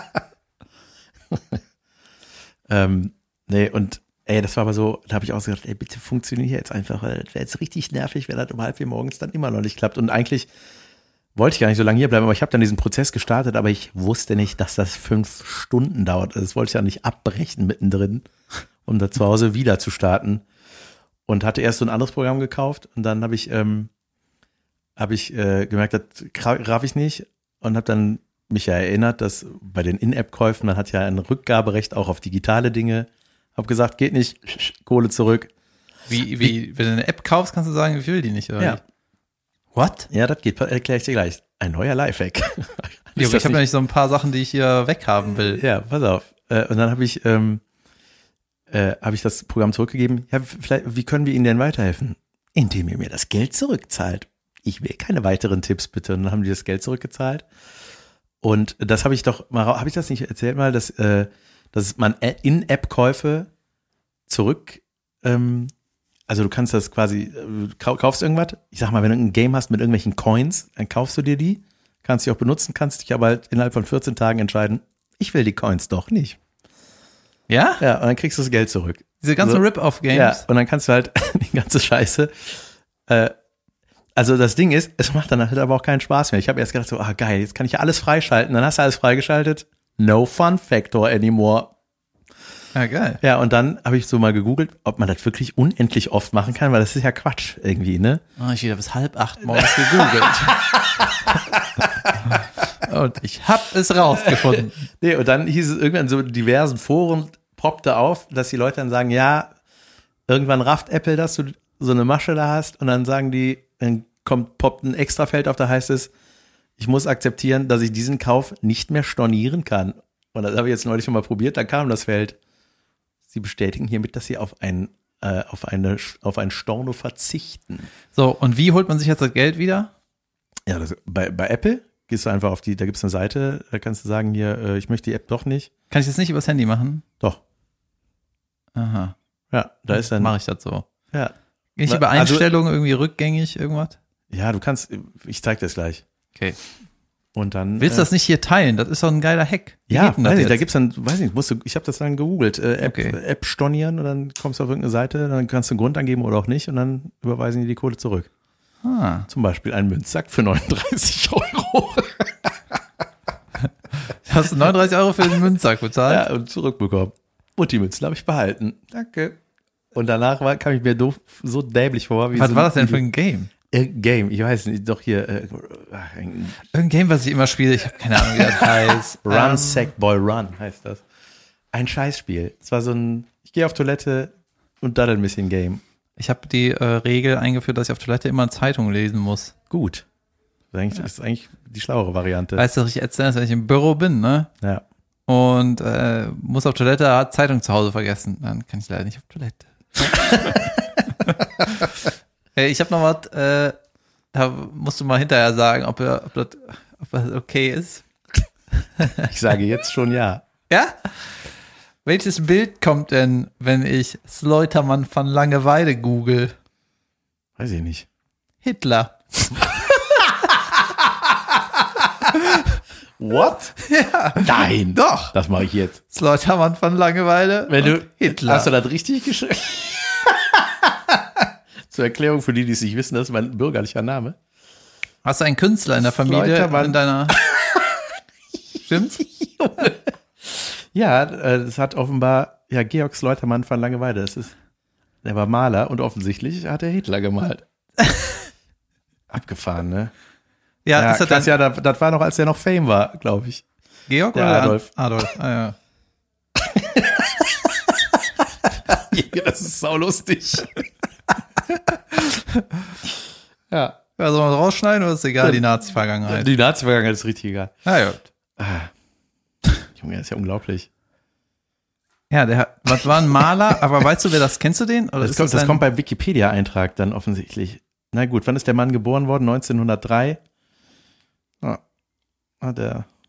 Ähm, nee, und ey, das war aber so, da habe ich auch so gedacht, ey, bitte funktioniert jetzt einfach, weil das wäre jetzt richtig nervig, wenn das um halb vier morgens dann immer noch nicht klappt. Und eigentlich wollte ich gar nicht so lange hier bleiben, aber ich habe dann diesen Prozess gestartet, aber ich wusste nicht, dass das fünf Stunden dauert. Also das wollte ich ja nicht abbrechen mittendrin, um da zu Hause wieder zu starten. Und hatte erst so ein anderes Programm gekauft und dann habe ich, ähm, habe ich äh, gemerkt, das raff ich nicht und habe dann mich ja erinnert, dass bei den In-App-Käufen, man hat ja ein Rückgaberecht auch auf digitale Dinge. Hab gesagt, geht nicht, Kohle zurück. Wie, wie, wenn du eine App kaufst, kannst du sagen, ich will die nicht, oder? Ja. wie? What? Ja, das geht, erkläre ich dir gleich. Ein neuer Lifehack. Ja, Ist aber das ich habe nicht- nämlich so ein paar Sachen, die ich hier weghaben will. Ja, pass auf. Äh, Und dann habe ich, ähm, äh, habe ich das Programm zurückgegeben. Ja, vielleicht, wie können wir Ihnen denn weiterhelfen? Indem ihr mir das Geld zurückzahlt. Ich will keine weiteren Tipps, bitte. Und dann haben die das Geld zurückgezahlt. Und das habe ich doch mal, habe ich das nicht erzählt mal, dass, äh, dass man In-App-Käufe zurück, ähm, also du kannst das quasi, äh, kau- kaufst irgendwas, ich sag mal, wenn du ein Game hast mit irgendwelchen Coins, dann kaufst du dir die, kannst die auch benutzen, kannst dich aber halt innerhalb von vierzehn Tagen entscheiden, ich will die Coins doch nicht. Ja? Ja, und dann kriegst du das Geld zurück. Diese ganzen So. Rip-Off-Games? Ja, und dann kannst du halt die ganze Scheiße, äh, also das Ding ist, es macht dann halt aber auch keinen Spaß mehr. Ich habe erst gedacht so, ah geil, jetzt kann ich ja alles freischalten. Dann hast du alles freigeschaltet. No fun factor anymore. Ja, geil. Ja, und dann habe ich so mal gegoogelt, ob man das wirklich unendlich oft machen kann, weil das ist ja Quatsch irgendwie, ne? Oh, ich wieder bis halb acht morgens gegoogelt. Und ich hab es rausgefunden. Nee, und dann hieß es irgendwann so in diversen Foren poppte auf, dass die Leute dann sagen, ja, irgendwann rafft Apple, dass du so eine Masche da hast und dann sagen die, dann kommt, poppt ein Extrafeld auf, da heißt es, ich muss akzeptieren, dass ich diesen Kauf nicht mehr stornieren kann. Und das habe ich jetzt neulich schon mal probiert, da kam das Feld. Sie bestätigen hiermit, dass Sie auf ein, äh, auf eine, auf ein Storno verzichten. So, und wie holt man sich jetzt das Geld wieder? Ja, das, bei, bei Apple gehst du einfach auf die, da gibt es eine Seite, da kannst du sagen, hier, äh, ich möchte die App doch nicht. Kann ich das nicht übers Handy machen? Doch. Aha. Ja, da ist dann. Mache ich das so. Ja. Nicht Na, über also- Einstellungen irgendwie rückgängig irgendwas? Ja, du kannst, ich zeig dir das gleich. Okay. Und dann. Willst du äh, das nicht hier teilen? Das ist doch ein geiler Hack. Wie Ja, geht denn das weiß ich, da jetzt? gibt's dann, weiß nicht, musst du, ich habe das dann gegoogelt, äh, App, Okay. App stornieren und dann kommst du auf irgendeine Seite, dann kannst du einen Grund angeben oder auch nicht und dann überweisen die die Kohle zurück. Ah. Zum Beispiel ein Münzsack für neununddreißig Euro. Hast du neununddreißig Euro für den Münzsack bezahlt? Ja, und zurückbekommen. Und die Münzen habe ich behalten. Danke. Und danach war, kam ich mir doof, so dämlich vor. Wie Was so war das denn für ein Game? ein Game? Ich weiß nicht, doch hier, äh, ein Irgendein Game, was ich immer spiele. Ich habe keine Ahnung, wie das heißt. Run, Ähm, Sackboy, Run heißt das. Ein Scheißspiel. Es war so ein, ich gehe auf Toilette und daddel ein bisschen Game. Ich habe die äh, Regel eingeführt, dass ich auf Toilette immer Zeitung lesen muss. Gut. Das ist eigentlich, das ist eigentlich die schlauere Variante. Weißt du, was ich erzähle, wenn ich im Büro bin, ne? Ja. Und äh, muss auf Toilette, hat Zeitung zu Hause vergessen. Dann kann ich leider nicht auf Toilette. Hey, ich habe noch was, äh, da musst du mal hinterher sagen, ob, er, ob, das, ob das okay ist. Ich sage jetzt schon ja. Ja? Welches Bild kommt denn, wenn ich Sleutermann von Langeweile google? Weiß ich nicht. Hitler. What? Ja. Nein. Doch. Das mache ich jetzt. Sleutermann von Langeweile Wenn und du, Hitler. Hast du das richtig geschrieben? Zur Erklärung für die, die es nicht wissen, das ist mein bürgerlicher Name. Hast du einen Künstler in der Familie, Sleutermann. in deiner... Stimmt's? Ja, äh, das hat offenbar, ja, Georg Sleutermann von Langeweile. Das ist, der war Maler und offensichtlich hat er Hitler gemalt. Abgefahren, ne? Ja, Ja, ist das krass, dann ja, das, das war noch, als der noch Fame war, glaube ich. Georg der oder Adolf. Adolf, ah, ja. Das ist saulustig. Ja. Ja, soll man das rausschneiden oder ist egal, die Nazi-Vergangenheit? Die Nazi-Vergangenheit ist richtig egal. Na ja. Ah. Junge, das ist ja unglaublich. Ja, der hat- was war ein Maler, aber weißt du, wer das, kennst du den? Oder Das, ist kommt, das ein- kommt beim Wikipedia-Eintrag dann offensichtlich. Na gut, wann ist der Mann geboren worden? neunzehnhundertdrei. Ah, hat er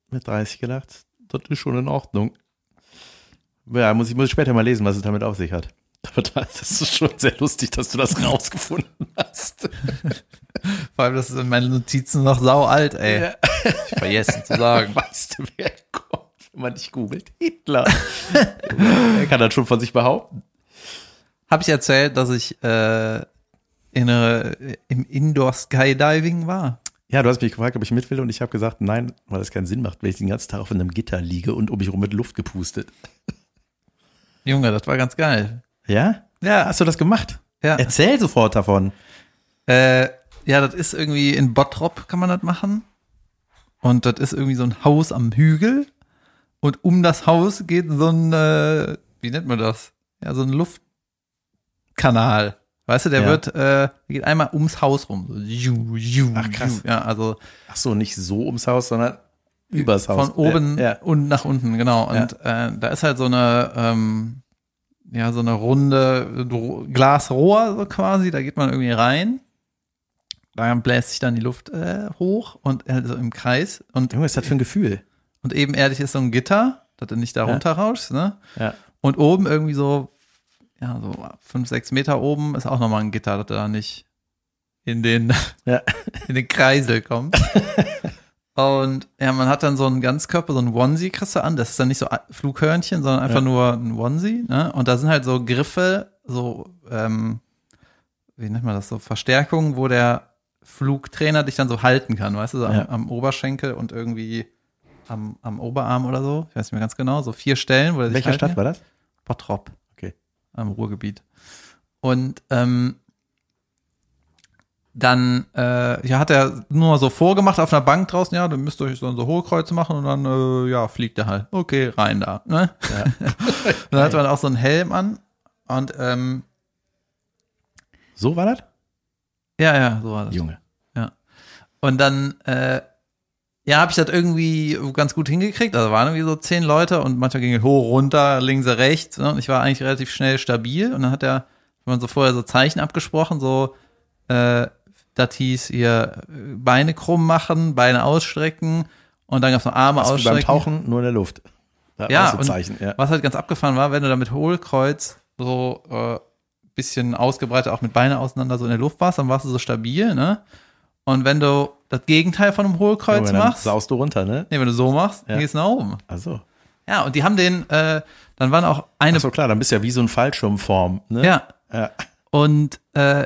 mit dreißig gedacht, das ist schon in Ordnung. Ja, muss ich, muss ich später mal lesen, was es damit auf sich hat. Aber das ist schon sehr lustig, dass du das rausgefunden hast. Vor allem, das ist in meinen Notizen noch sau alt, ey. Ja. Ich vergessen zu sagen. Weißt du, wer kommt, wenn man dich googelt? Hitler. Er kann das schon von sich behaupten. Habe ich erzählt, dass ich äh, in eine, im Indoor-Skydiving war? Ja, du hast mich gefragt, ob ich mit will und ich habe gesagt, nein, weil das keinen Sinn macht, wenn ich den ganzen Tag auf einem Gitter liege und um mich rum mit Luft gepustet. Junge, das war ganz geil. Ja? Ja. Hast du das gemacht? Ja. Erzähl sofort davon. Äh, ja, das ist irgendwie in Bottrop kann man das machen. Und das ist irgendwie so ein Haus am Hügel. Und um das Haus geht so ein, äh, wie nennt man das? Ja, so ein Luftkanal. Weißt du, der Ja. wird, äh, geht einmal ums Haus rum. So, ju, ju, Ach, krass. ju. Ja, also Ach so, nicht so ums Haus, sondern übers Haus. von oben Ja, ja. und nach unten, genau. Und äh, da ist halt so eine, ähm, ja, so eine runde Ro- Glasrohr so quasi, da geht man irgendwie rein. Da bläst sich dann die Luft äh, hoch und also im Kreis. Und, Junge, was ist das für ein Gefühl? und ebenerdig ist so ein Gitter, dass du nicht da Ja. runterrauschst, ne? Ja. Und oben irgendwie so, ja, so fünf, sechs Meter oben ist auch nochmal ein Gitter, dass du da nicht in den, Ja. in den Kreisel kommst. Und ja, man hat dann so einen Ganzkörper, so ein Onesie kriegst du an. Das ist dann nicht so Flughörnchen, sondern einfach Ja. nur ein Onesie, ne? Und da sind halt so Griffe, so, ähm, wie nennt man das, so Verstärkungen, wo der Flugtrainer dich dann so halten kann, weißt du, so Ja. am, am Oberschenkel und irgendwie am, am Oberarm oder so. Ich weiß nicht mehr ganz genau, so vier Stellen, wo er sich Welche halten Stadt kann. war das? Bottrop. Okay. Am Ruhrgebiet. Und ähm, dann äh, ja, hat er nur so vorgemacht auf einer Bank draußen, ja, dann müsst ihr euch so, so Hohlkreuze machen und dann, äh, ja, fliegt er halt. Okay, rein da. Ne? Ja. Dann hat man auch so einen Helm an und ähm, So war das? ja, ja, so war das. Junge. Und dann, äh, ja, habe ich das irgendwie ganz gut hingekriegt. Also waren irgendwie so zehn Leute und manchmal ging es hoch, runter, links, rechts. Ne? Und ich war eigentlich relativ schnell stabil. Und dann hat er, wenn man so vorher so Zeichen abgesprochen, so, äh, das hieß hier Beine krumm machen, Beine ausstrecken und dann gab es noch Arme Hast du ausstrecken. beim Tauchen nur in der Luft. Da Ja, war so und Zeichen. Ja. was halt ganz abgefahren war, wenn du da mit Hohlkreuz so äh, bisschen ausgebreitet, auch mit Beine auseinander so in der Luft warst, dann warst du so stabil, ne? Und wenn du das Gegenteil von einem Hohlkreuz Junge, dann machst, saust du runter, ne? nee, wenn du so machst, Ja. dann gehst du nach oben. Also. Ja, und die haben den, äh, dann waren auch eine, Ach so, klar, dann bist du ja wie so ein Fallschirmform, ne? ja, Ja. und äh,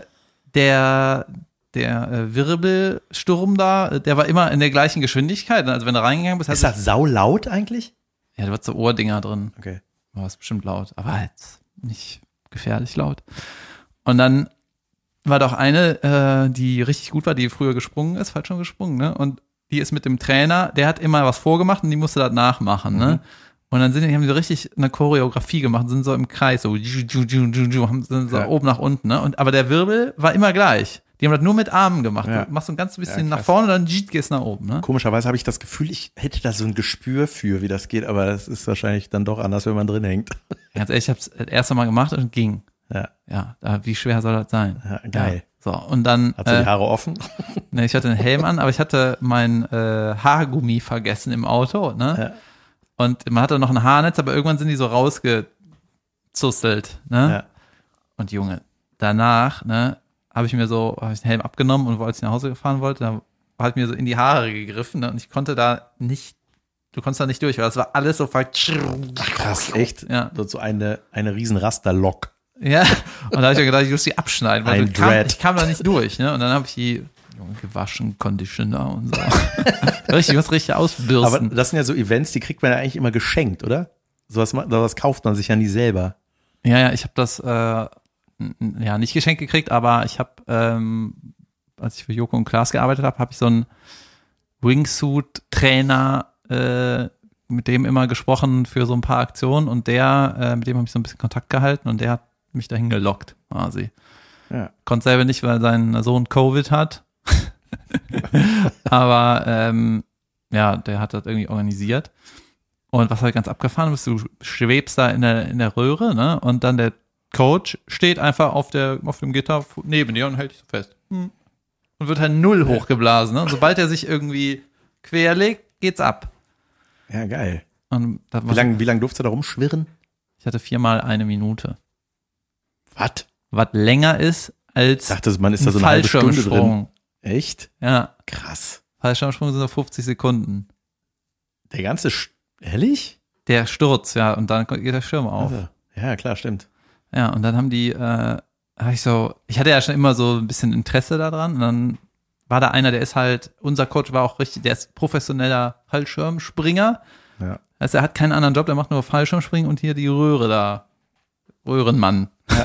der, der äh, Wirbelsturm da, äh, der war immer in der gleichen Geschwindigkeit. Also wenn du reingegangen bist, Ist hast das saulaut eigentlich? ja, du hast so Ohrdinger drin. Okay. War es bestimmt laut, aber halt nicht gefährlich laut. Und dann war doch eine, äh, die richtig gut war, die früher gesprungen ist, falsch schon gesprungen, ne? Und die ist mit dem Trainer, der hat immer was vorgemacht und die musste das nachmachen, ne? Und dann sind die, haben die so richtig eine Choreografie gemacht, sind so im Kreis, so, ju, ju, ju, ju, ju, haben sind so Ja. oben nach unten, ne? Und, aber der Wirbel war immer gleich. Die haben das nur mit Armen gemacht. Ja. Du machst so ein ganz bisschen Ja, nach krass. vorne, dann jeet, gehst nach oben, ne? Komischerweise habe ich das Gefühl, ich hätte da so ein Gespür für, wie das geht, aber das ist wahrscheinlich dann doch anders, wenn man drin hängt. Ganz ehrlich, ich hab's das erste Mal gemacht und ging. Ja, Ja, da, wie schwer soll das sein? ja geil. So, und dann, Hat sie äh, die Haare offen? ne, ich hatte einen Helm an, aber ich hatte mein äh, Haargummi vergessen im Auto, ne? Ja. Und man hatte noch ein Haarnetz, aber irgendwann sind die so rausgezustelt, ne? Ja. Und Junge, danach, ne, habe ich mir so, habe ich den Helm abgenommen und als ich nach Hause fahren wollte, dann hat mir so in die Haare gegriffen, ne? Und ich konnte da nicht, du konntest da nicht durch, weil das war alles so ver... Ach krass, echt? Ja. So eine, eine riesen Rasterlock. Ja, und da habe ich mir gedacht, ich muss die abschneiden, weil Ein ich kam, Dread. ich kam da nicht durch, ne? Und dann habe ich die Junge, gewaschen, Conditioner und so. Richtig, was richtig Aber ausbürsten. das sind ja so Events, die kriegt man ja eigentlich immer geschenkt, oder? Sowas, ma- sowas kauft man sich ja nie selber. Ja, ja, ich habe das äh, n- ja nicht geschenkt gekriegt, aber ich habe, ähm, als ich für Joko und Klaas gearbeitet habe, habe ich so einen Wingsuit-Trainer äh, mit dem immer gesprochen für so ein paar Aktionen und der, äh, mit dem habe ich so ein bisschen Kontakt gehalten und der hat mich dahin gelockt, quasi. Ja. Konnte selber nicht, weil sein Sohn Covid hat. Aber ähm, ja, der hat das irgendwie organisiert. Und was halt ganz abgefahren ist, du schwebst da in der, in der Röhre, ne? Und dann der Coach steht einfach auf der, auf dem Gitter neben dir und hält dich so fest. Hm. Und wird halt null hochgeblasen, ne? Und sobald er sich irgendwie querlegt, geht's ab. Ja, geil. Und da Wie lange wie lang durfst du da rumschwirren? Ich hatte viermal eine Minute. Was? Was länger ist als Ich dachte, man ist da ein so eine halbe Stunde drin. Fallschirmsprung. Echt? Ja, Krass. Fallschirmsprung sind so fünfzig Sekunden. Der ganze, Sch- ehrlich? Der Sturz, ja, und dann geht der Schirm auf. Also, ja, klar, stimmt. Ja, und dann haben die, äh, hab ich so, ich hatte ja schon immer so ein bisschen Interesse daran und dann war da einer, der ist halt, unser Coach war auch richtig, der ist professioneller Fallschirmspringer. Ja. Also er hat keinen anderen Job, der macht nur Fallschirmspringen und hier die Röhre da. Röhrenmann. Ja.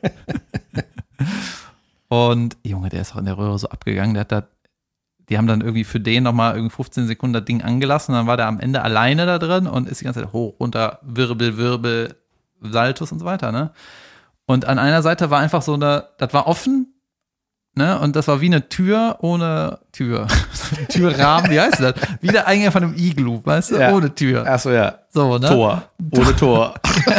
Und Junge, der ist auch in der Röhre so abgegangen, der hat da, die haben dann irgendwie für den nochmal irgendwie fünfzehn Sekunden das Ding angelassen und dann war der am Ende alleine da drin und ist die ganze Zeit hoch, runter, Wirbel, Wirbel, Saltus und so weiter, ne? Und an einer Seite war einfach so eine, das war offen, ne? Und das war wie eine Tür ohne Tür. Ein Türrahmen, wie heißt das? Wie der Eingang von einem Iglu, weißt du? Ja. Ohne Tür. Ach so, ja. So, ne? Tor. Ohne Tor.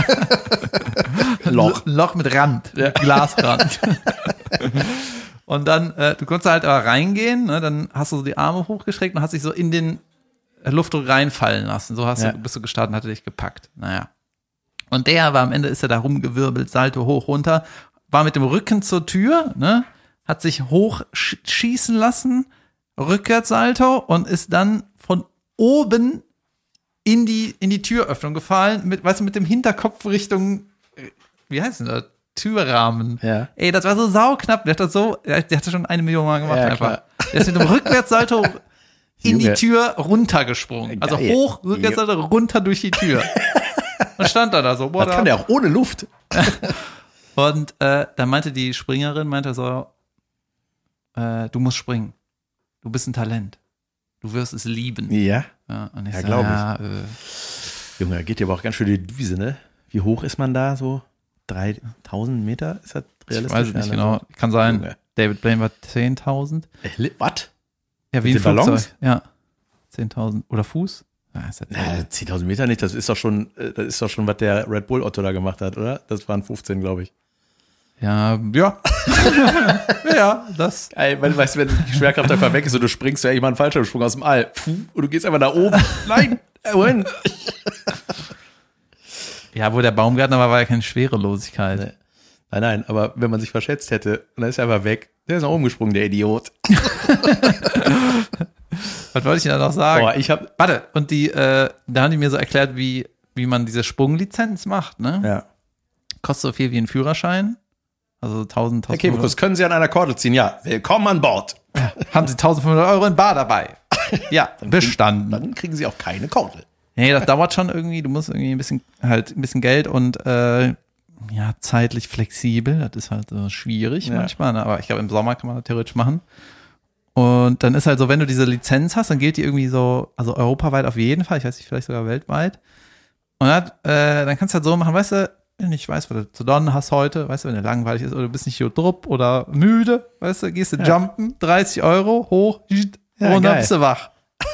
Loch. Loch mit Rand, mit Glasrand. Und dann, äh, du konntest halt aber reingehen, ne? Dann hast du so die Arme hochgestreckt und hast dich so in den Luftdruck reinfallen lassen. So hast ja. du, bist du gestartet und hatte dich gepackt. Naja. Und der war am Ende, ist er da rumgewirbelt, Salto hoch, runter, war mit dem Rücken zur Tür, ne? Hat sich hochschießen lassen, Rückwärtssalto und ist dann von oben in die, in die Türöffnung gefallen, mit, weißt du, mit dem Hinterkopf Richtung, wie heißt denn das? Türrahmen. Ja. Ey, das war so sauknapp. Der hat das so, der hatte schon eine Million Mal gemacht ja, einfach. Klar. Der ist mit dem Rückwärtssalto in Junge. die Tür runtergesprungen. Also Geil. hoch, Rückwärtssalto runter durch die Tür. Und stand da da so. Boah, Das kann der auch ohne Luft. Und äh, dann meinte die Springerin, meinte so, äh, du musst springen. Du bist ein Talent. Du wirst es lieben. Ja. Ja, und ich Ja, so, glaub ich. ja, äh, Junge, da geht dir aber auch ganz schön die Düse, ne? Wie hoch ist man da so? dreitausend Meter? Ist das ich realistisch? weiß es nicht Ja, genau. ne? Kann sein. Junge. David Blaine war zehntausend. Äh, Was? Ja, wie Mit ein den Flugzeug. Ballons? Ja. zehntausend. Oder Fuß? Ja, ist das Na, zehntausend Meter nicht, das ist doch schon, äh, das ist doch schon, was der Red Bull Otto da gemacht hat, oder? Das waren fünfzehn, glaube ich. Ja, ja. ja, das. Geil, weil, weißt du, wenn die Schwerkraft einfach weg ist und du springst, ja, ich mal einen Fallschirmsprung aus dem All. Puh, und du gehst einfach nach oben. Nein, äh, Moment. Ja, wo der Baumgartner war, war ja keine Schwerelosigkeit. Nee. Nein, nein, aber wenn man sich verschätzt hätte und dann ist er einfach weg, der ist nach oben gesprungen, der Idiot. Was wollte ich denn da noch sagen? Boah, ich hab, Warte, und die, äh, da haben die mir so erklärt, wie, wie man diese Sprunglizenz macht, ne? ja. Kostet so viel wie ein Führerschein. Also tausend, Herr Kebekus, können Sie an einer Kordel ziehen? Ja, willkommen an Bord. Haben Sie tausendfünfhundert Euro in Bar dabei? Ja, bestanden. Dann kriegen Sie auch keine Kordel. Nee, das dauert schon irgendwie, du musst irgendwie ein bisschen, halt ein bisschen Geld und äh, ja, zeitlich flexibel, das ist halt so schwierig Ja. manchmal, ne? Aber ich glaube, im Sommer kann man das theoretisch machen. Und dann ist halt so, wenn du diese Lizenz hast, dann gilt die irgendwie so, also europaweit auf jeden Fall, ich weiß nicht, vielleicht sogar weltweit. Und dann, äh, dann kannst du halt so machen, weißt du, wenn du nicht weißt, was du zu donnen hast heute, weißt du, wenn dir langweilig ist oder du bist nicht so drupp oder müde, weißt du, gehst du Ja. jumpen, dreißig Euro, hoch, Ja, und dann geil. bist du wach.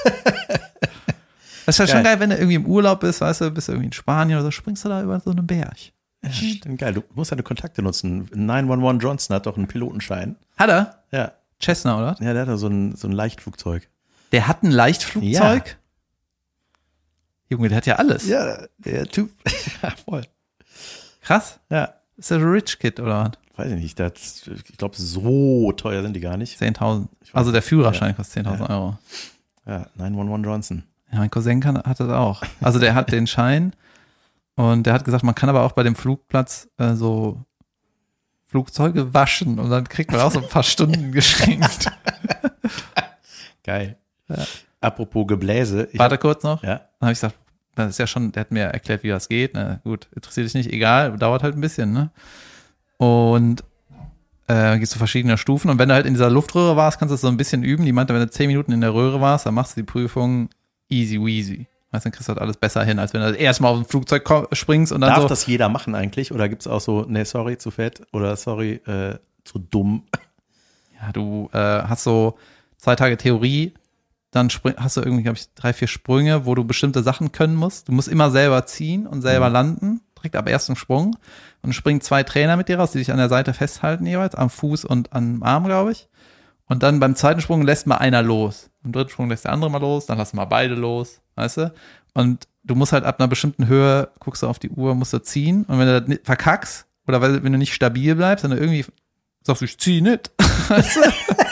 Das ist ja schon Geil. geil, wenn du irgendwie im Urlaub bist, weißt du, bist du irgendwie in Spanien oder so, springst du da über so einen Berg. Ja, stimmt, geil. Du musst deine Kontakte nutzen. neun eins eins Johnson hat doch einen Pilotenschein. Hat er? Ja. Cessna, oder? Ja, der hat da so ein, so ein Leichtflugzeug. Der hat ein Leichtflugzeug? Junge, der hat ja alles. Ja, der Typ. Ja, voll. Krass. Ja. Ist der Rich Kid oder was? Weiß ich nicht. Das, ich glaube, so teuer sind die gar nicht. zehntausend. Ich weiß Also der Führerschein Ja. kostet zehntausend Euro. Ja, neun eins eins Johnson. Ja, mein Cousin kann, hat das auch. Also der hat den Schein und der hat gesagt, man kann aber auch bei dem Flugplatz äh, so Flugzeuge waschen und dann kriegt man auch so ein paar Stunden geschenkt. Geil. Ja. Apropos Gebläse. Ich Warte kurz noch. ja. Dann habe ich gesagt, das ist ja schon, der hat mir erklärt, wie das geht. Na gut, interessiert dich nicht, egal, dauert halt ein bisschen, ne? Und äh, gehst du verschiedene Stufen und wenn du halt in dieser Luftröhre warst, kannst du das so ein bisschen üben. Die meinte, wenn du zehn Minuten in der Röhre warst, dann machst du die Prüfung easy weasy. Weißt du, dann kriegst du halt alles besser hin, als wenn du erstmal auf ein Flugzeug ko- springst und dann Darf so. das jeder machen eigentlich? Oder gibt es auch so, nee, sorry, zu fett oder sorry, äh, zu dumm? Ja, du äh, hast so zwei Tage Theorie, dann spring, hast du irgendwie, glaube ich, drei, vier Sprünge, wo du bestimmte Sachen können musst. Du musst immer selber ziehen und selber Mhm. landen, direkt ab ersten Sprung. Und springen zwei Trainer mit dir raus, die dich an der Seite festhalten jeweils, am Fuß und am Arm, glaube ich. Und dann beim zweiten Sprung lässt mal einer los. Im dritten Sprung lässt der andere mal los, dann lassen mal beide los, weißt du? Und du musst halt ab einer bestimmten Höhe, guckst du auf die Uhr, musst du ziehen. Und wenn du das nicht verkackst, oder weil, wenn du nicht stabil bleibst, dann irgendwie sagst du, ich zieh nicht. Weißt du?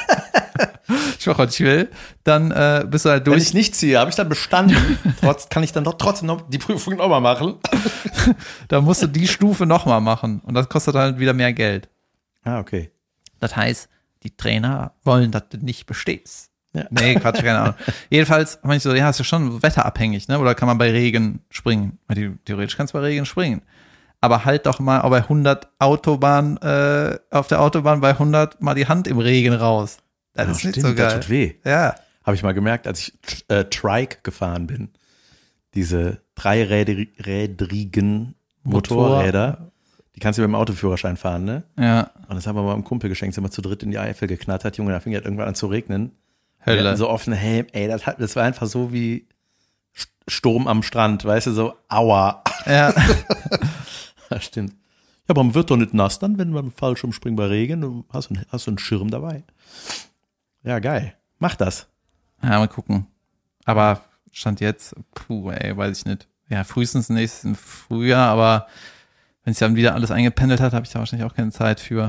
Ich mach, was ich will. Dann äh, bist du halt durch. Wenn ich nicht ziehe, habe ich dann bestanden. Trotz, kann ich dann doch trotzdem noch die Prüfung nochmal machen. Da musst du die Stufe nochmal machen. Und das kostet halt wieder mehr Geld. Ah, okay. Das heißt, die Trainer wollen, dass du nicht bestehst. Ja. Nee, Quatsch, keine Ahnung. Jedenfalls meine ich so, ja, ist ja schon wetterabhängig, ne? Oder kann man bei Regen springen? Weil theoretisch kannst du bei Regen springen. Aber halt doch mal bei hundert Autobahn, äh, auf der Autobahn bei hundert mal die Hand im Regen raus. Das Ja, ist nicht stimmt, so geil. das tut weh. Ja. Habe ich mal gemerkt, als ich äh, Trike gefahren bin. Diese dreirädrigen Motorräder. Die kannst du mit dem Autoführerschein fahren, ne? Ja. Und das haben wir mal einem Kumpel geschenkt, sind wir zu dritt in die Eifel geknattert. Junge, da fing halt irgendwann an zu regnen. Hölle. Wir hatten so offene Helm, ey, das, hat, das war einfach so wie Sturm am Strand, weißt du, so, aua. Ja. Das stimmt. Ja, aber man wird doch nicht nass dann, wenn man falsch umspringt bei Regen. Du hast, hast du einen Schirm dabei. Ja, geil. Mach das. Ja, mal gucken. Aber Stand jetzt, puh, ey, weiß ich nicht. Ja, frühestens nächsten Frühjahr, aber wenn es dann wieder alles eingependelt hat, habe ich da wahrscheinlich auch keine Zeit für.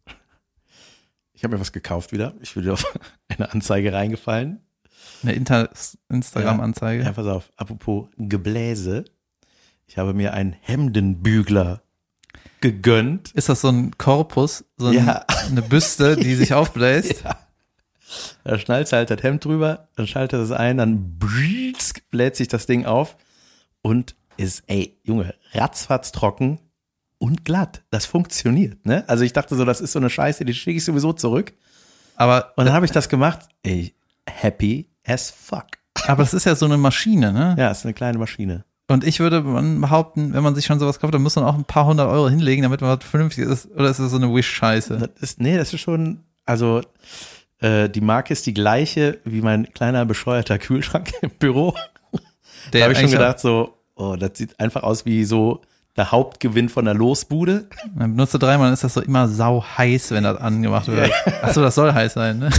Ich habe mir was gekauft wieder. Ich bin wieder auf eine Anzeige reingefallen. Eine Inter- Instagram-Anzeige. Ja, pass auf. Apropos Gebläse. Ich habe mir einen Hemdenbügler gegönnt. Ist das so ein Korpus, so ein, Ja. eine Büste, die sich aufbläst? Ja. Da schnallst du halt das Hemd drüber, dann schaltet es ein, dann bläht sich das Ding auf und ist, ey, Junge, ratzfatz trocken und glatt. Das funktioniert, ne? Also ich dachte so, das ist so eine Scheiße, die schicke ich sowieso zurück. Aber, Und dann habe ich das gemacht, ey, happy as fuck. aber das ist ja so eine Maschine, ne? Ja, ist eine kleine Maschine. Und ich würde behaupten, wenn man sich schon sowas kauft, dann muss man auch ein paar hundert Euro hinlegen, damit man was vernünftig ist. Oder ist das so eine Wish-Scheiße? Das ist, nee, das ist schon, also äh, die Marke ist die gleiche wie mein kleiner bescheuerter Kühlschrank im Büro. Da habe ich schon eigentlich gedacht so, oh, das sieht einfach aus wie so der Hauptgewinn von der Losbude. Dann benutzt du dreimal, dann ist das so immer sau heiß, wenn das angemacht wird. Achso, das soll heiß sein, ne?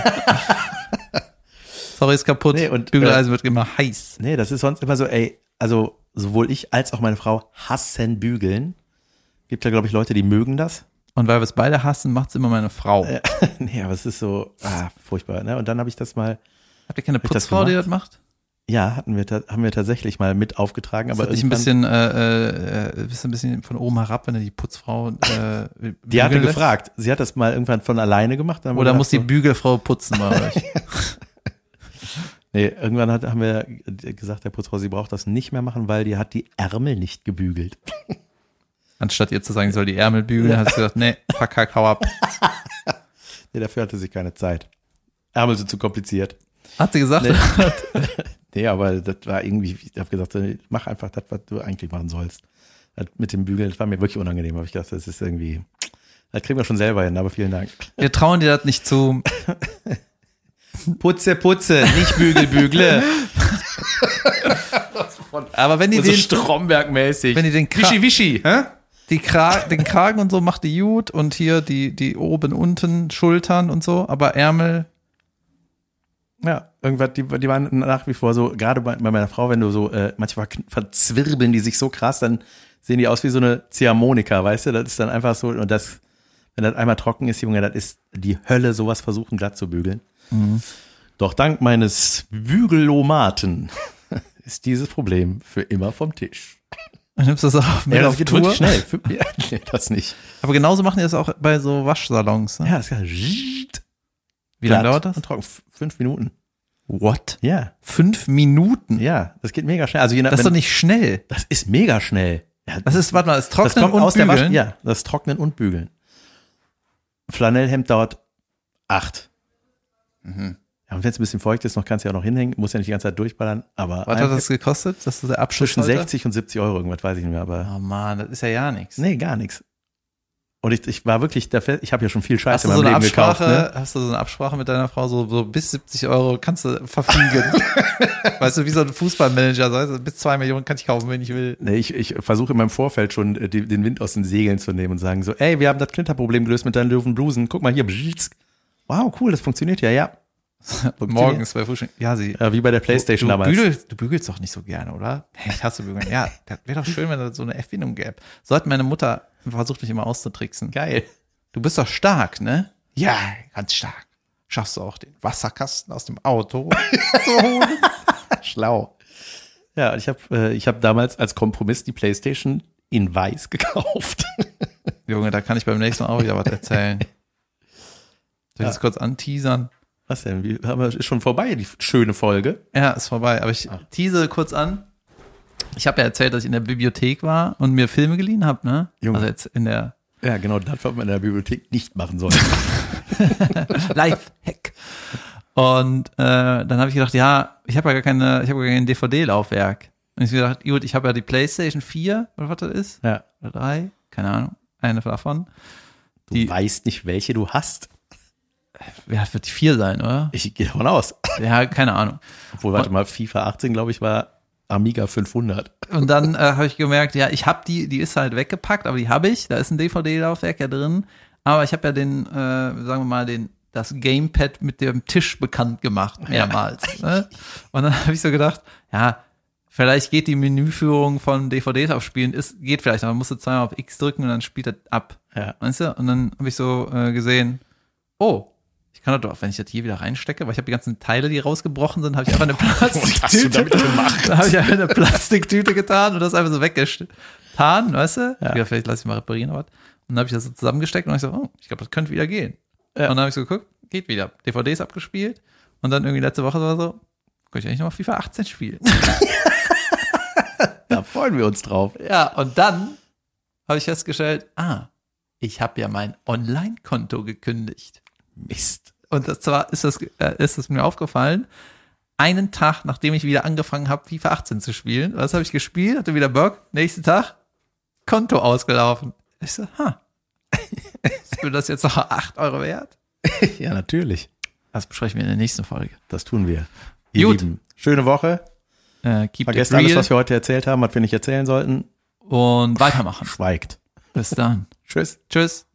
Sorry, ist kaputt. Nee, und, Bügeleisen wird immer heiß. Nee, das ist sonst immer so, ey, also sowohl ich als auch meine Frau hassen Bügeln. Gibt ja, glaube ich, Leute, die mögen das. Und weil wir es beide hassen, macht es immer meine Frau. Äh, nee, aber es ist so, ah, furchtbar, ne? Und dann habe ich das mal, Habt ihr keine ich das Putzfrau, die gemacht? das macht? ja, hatten wir, ta- haben wir tatsächlich mal mit aufgetragen. Das Aber hat dich ein irgendwann- bisschen, äh, äh, bist ein bisschen von oben herab, wenn du die Putzfrau äh, die hatte bügeln lässt? gefragt. Sie hat das mal irgendwann von alleine gemacht. Dann haben wir Oder gedacht muss die so, Bügelfrau putzen bei euch? nee, irgendwann hat, haben wir gesagt, der Putzfrau, sie braucht das nicht mehr machen, weil die hat die Ärmel nicht gebügelt. Anstatt ihr zu sagen, ich soll die Ärmel bügeln, hat sie gesagt, nee, verkack, hau ab. Nee, dafür hatte sie keine Zeit. Ärmel sind zu kompliziert. Hat sie gesagt? Nee. Nee, aber das war irgendwie, ich habe gesagt, mach einfach das, was du eigentlich machen sollst. Das mit dem Bügeln, das war mir wirklich unangenehm, habe ich gedacht, das ist irgendwie, das kriegen wir schon selber hin, aber vielen Dank. Wir trauen dir das nicht zu. Putze, putze, nicht bügel, bügle. Aber wenn die So den, Stromberg-mäßig. wenn die den Kra- Wischi, wischi, hä? die Kra- den Kragen und so macht die gut und hier die, die oben, unten, Schultern und so, aber Ärmel, Ja, irgendwas, die, die waren nach wie vor so, gerade bei, bei meiner Frau, wenn du so, äh, manchmal verzwirbeln die sich so krass, dann sehen die aus wie so eine Ziehharmonika, weißt du? Das ist dann einfach so, und das, wenn das einmal trocken ist, Junge, das ist die Hölle, sowas versuchen glatt zu bügeln. Mhm. Doch dank meines Bügelomaten ist dieses Problem für immer vom Tisch. dann nimmst du das auch mit Ja, das auf geht Tour. wirklich schnell. Für, ja, nee, das nicht. Aber genauso machen die das auch bei so Waschsalons. Ne? Ja, das ist ja Wie lange dauert das? Und trocken. F- Fünf Minuten. What? Ja, Fünf Minuten? ja, das geht mega schnell. Also je nach, Das ist wenn, doch nicht schnell. das ist mega schnell. Ja, Das ist, warte mal, das das Trocknen kommt und aus der Bügeln. Wasch, ja, das Trocknen und Bügeln. Flanellhemd dauert acht. Mhm. Ja, und wenn es ein bisschen feucht ist, noch kannst du ja auch noch hinhängen, muss ja nicht die ganze Zeit durchballern, aber Was hat das gekostet? Das ist der Abschluss zwischen heute? sechzig und siebzig Euro, irgendwas weiß ich nicht mehr, aber Oh Mann, das ist ja ja nichts. nee, gar nichts. Und ich, ich war wirklich, der Fe- ich habe ja schon viel Hast Scheiße du, in so meinem eine Leben Absprache, gekauft. Ne? hast du so eine Absprache mit deiner Frau, so, so bis siebzig Euro kannst du verfügen? Weißt du, wie so ein Fußballmanager, so, also bis zwei Millionen kann ich kaufen, wenn ich will. Nee, ich, ich versuche in meinem Vorfeld schon äh, die, den Wind aus den Segeln zu nehmen und sagen so, ey, wir haben das Klinterproblem gelöst mit deinen Löwen Blusen. Guck mal hier. Wow, cool, das funktioniert ja, ja. Morgens bei Frühstück. Ja, sie. Ja, wie bei der Playstation du, du damals. Bügelst, du bügelst doch nicht so gerne, oder? Hey, ich hasse Bügeln. Ja, das wäre doch schön, wenn es so eine Erfindung gäbe. So hat meine Mutter versucht, mich immer auszutricksen. Geil. Du bist doch stark, ne? Ja, ganz stark. Schaffst du auch den Wasserkasten aus dem Auto zu holen? Schlau. Ja, ich habe äh, ich hab damals als Kompromiss die Playstation in weiß gekauft. Junge, da kann ich beim nächsten Mal auch wieder was erzählen. Soll ich das kurz anteasern? Was denn? Wie, haben wir, ist schon vorbei, die schöne Folge. Ja, ist vorbei. Aber ich tease kurz an. Ich habe ja erzählt, dass ich in der Bibliothek war und mir Filme geliehen habe, ne? Junge. Also jetzt in der Ja, genau, das, was man in der Bibliothek nicht machen sollte. Lifehack. Und äh, dann habe ich gedacht, ja, ich habe ja gar keine, ich habe gar kein D V D-Laufwerk. Und ich habe gedacht, gut, ich habe ja die PlayStation vier, oder was das ist? Ja. Oder drei? Keine Ahnung. Eine davon. Du Die- weißt nicht, welche du hast. Ja, wird die vier sein, oder? Ich gehe davon aus. Ja, keine Ahnung. Obwohl, warte mal, FIFA achtzehn, glaube ich, war Amiga fünfhundert. Und dann äh, habe ich gemerkt, ja, ich habe die, die ist halt weggepackt, aber die habe ich. Da ist ein D V D-Laufwerk ja drin. Aber ich habe ja den, äh, sagen wir mal, den das Gamepad mit dem Tisch bekannt gemacht, mehrmals. Ne? Und dann habe ich so gedacht, ja, vielleicht geht die Menüführung von D V Ds aufspielen, ist, geht vielleicht, aber man musste zweimal auf X drücken und dann spielt das ab. Ja. Weißt du? Und dann habe ich so äh, gesehen, oh, ich kann das doch, wenn ich das hier wieder reinstecke, weil ich habe die ganzen Teile, die rausgebrochen sind, habe ich einfach eine Was hast du damit Plastiktüte gemacht? Da habe ich einfach eine Plastiktüte getan und das einfach so weggetan, weißt du? Ja. Ja, vielleicht lasse ich mal reparieren oder was. Und dann habe ich das so zusammengesteckt und ich so, oh, ich glaube, das könnte wieder gehen. Ja. Und dann habe ich so geguckt, geht wieder. D V Ds abgespielt und dann irgendwie letzte Woche war so, könnte ich eigentlich nochmal FIFA achtzehn spielen. Da freuen wir uns drauf. Ja, und dann habe ich festgestellt, ah, ich habe ja mein Online-Konto gekündigt. Mist. Und das zwar ist das, äh, ist es mir aufgefallen, einen Tag, nachdem ich wieder angefangen habe, FIFA achtzehn zu spielen. Was habe ich gespielt? Hatte wieder Bock. Nächsten Tag, Konto ausgelaufen. Ich so, ha. Ist mir das jetzt noch acht Euro wert? Ja, natürlich. Das besprechen wir in der nächsten Folge. Das tun wir. Ihr Gut. Lieben, schöne Woche. Äh, keep Vergesst it real alles, was wir heute erzählt haben, was wir nicht erzählen sollten. und weitermachen. Schweigt. Bis dann. Tschüss. Tschüss.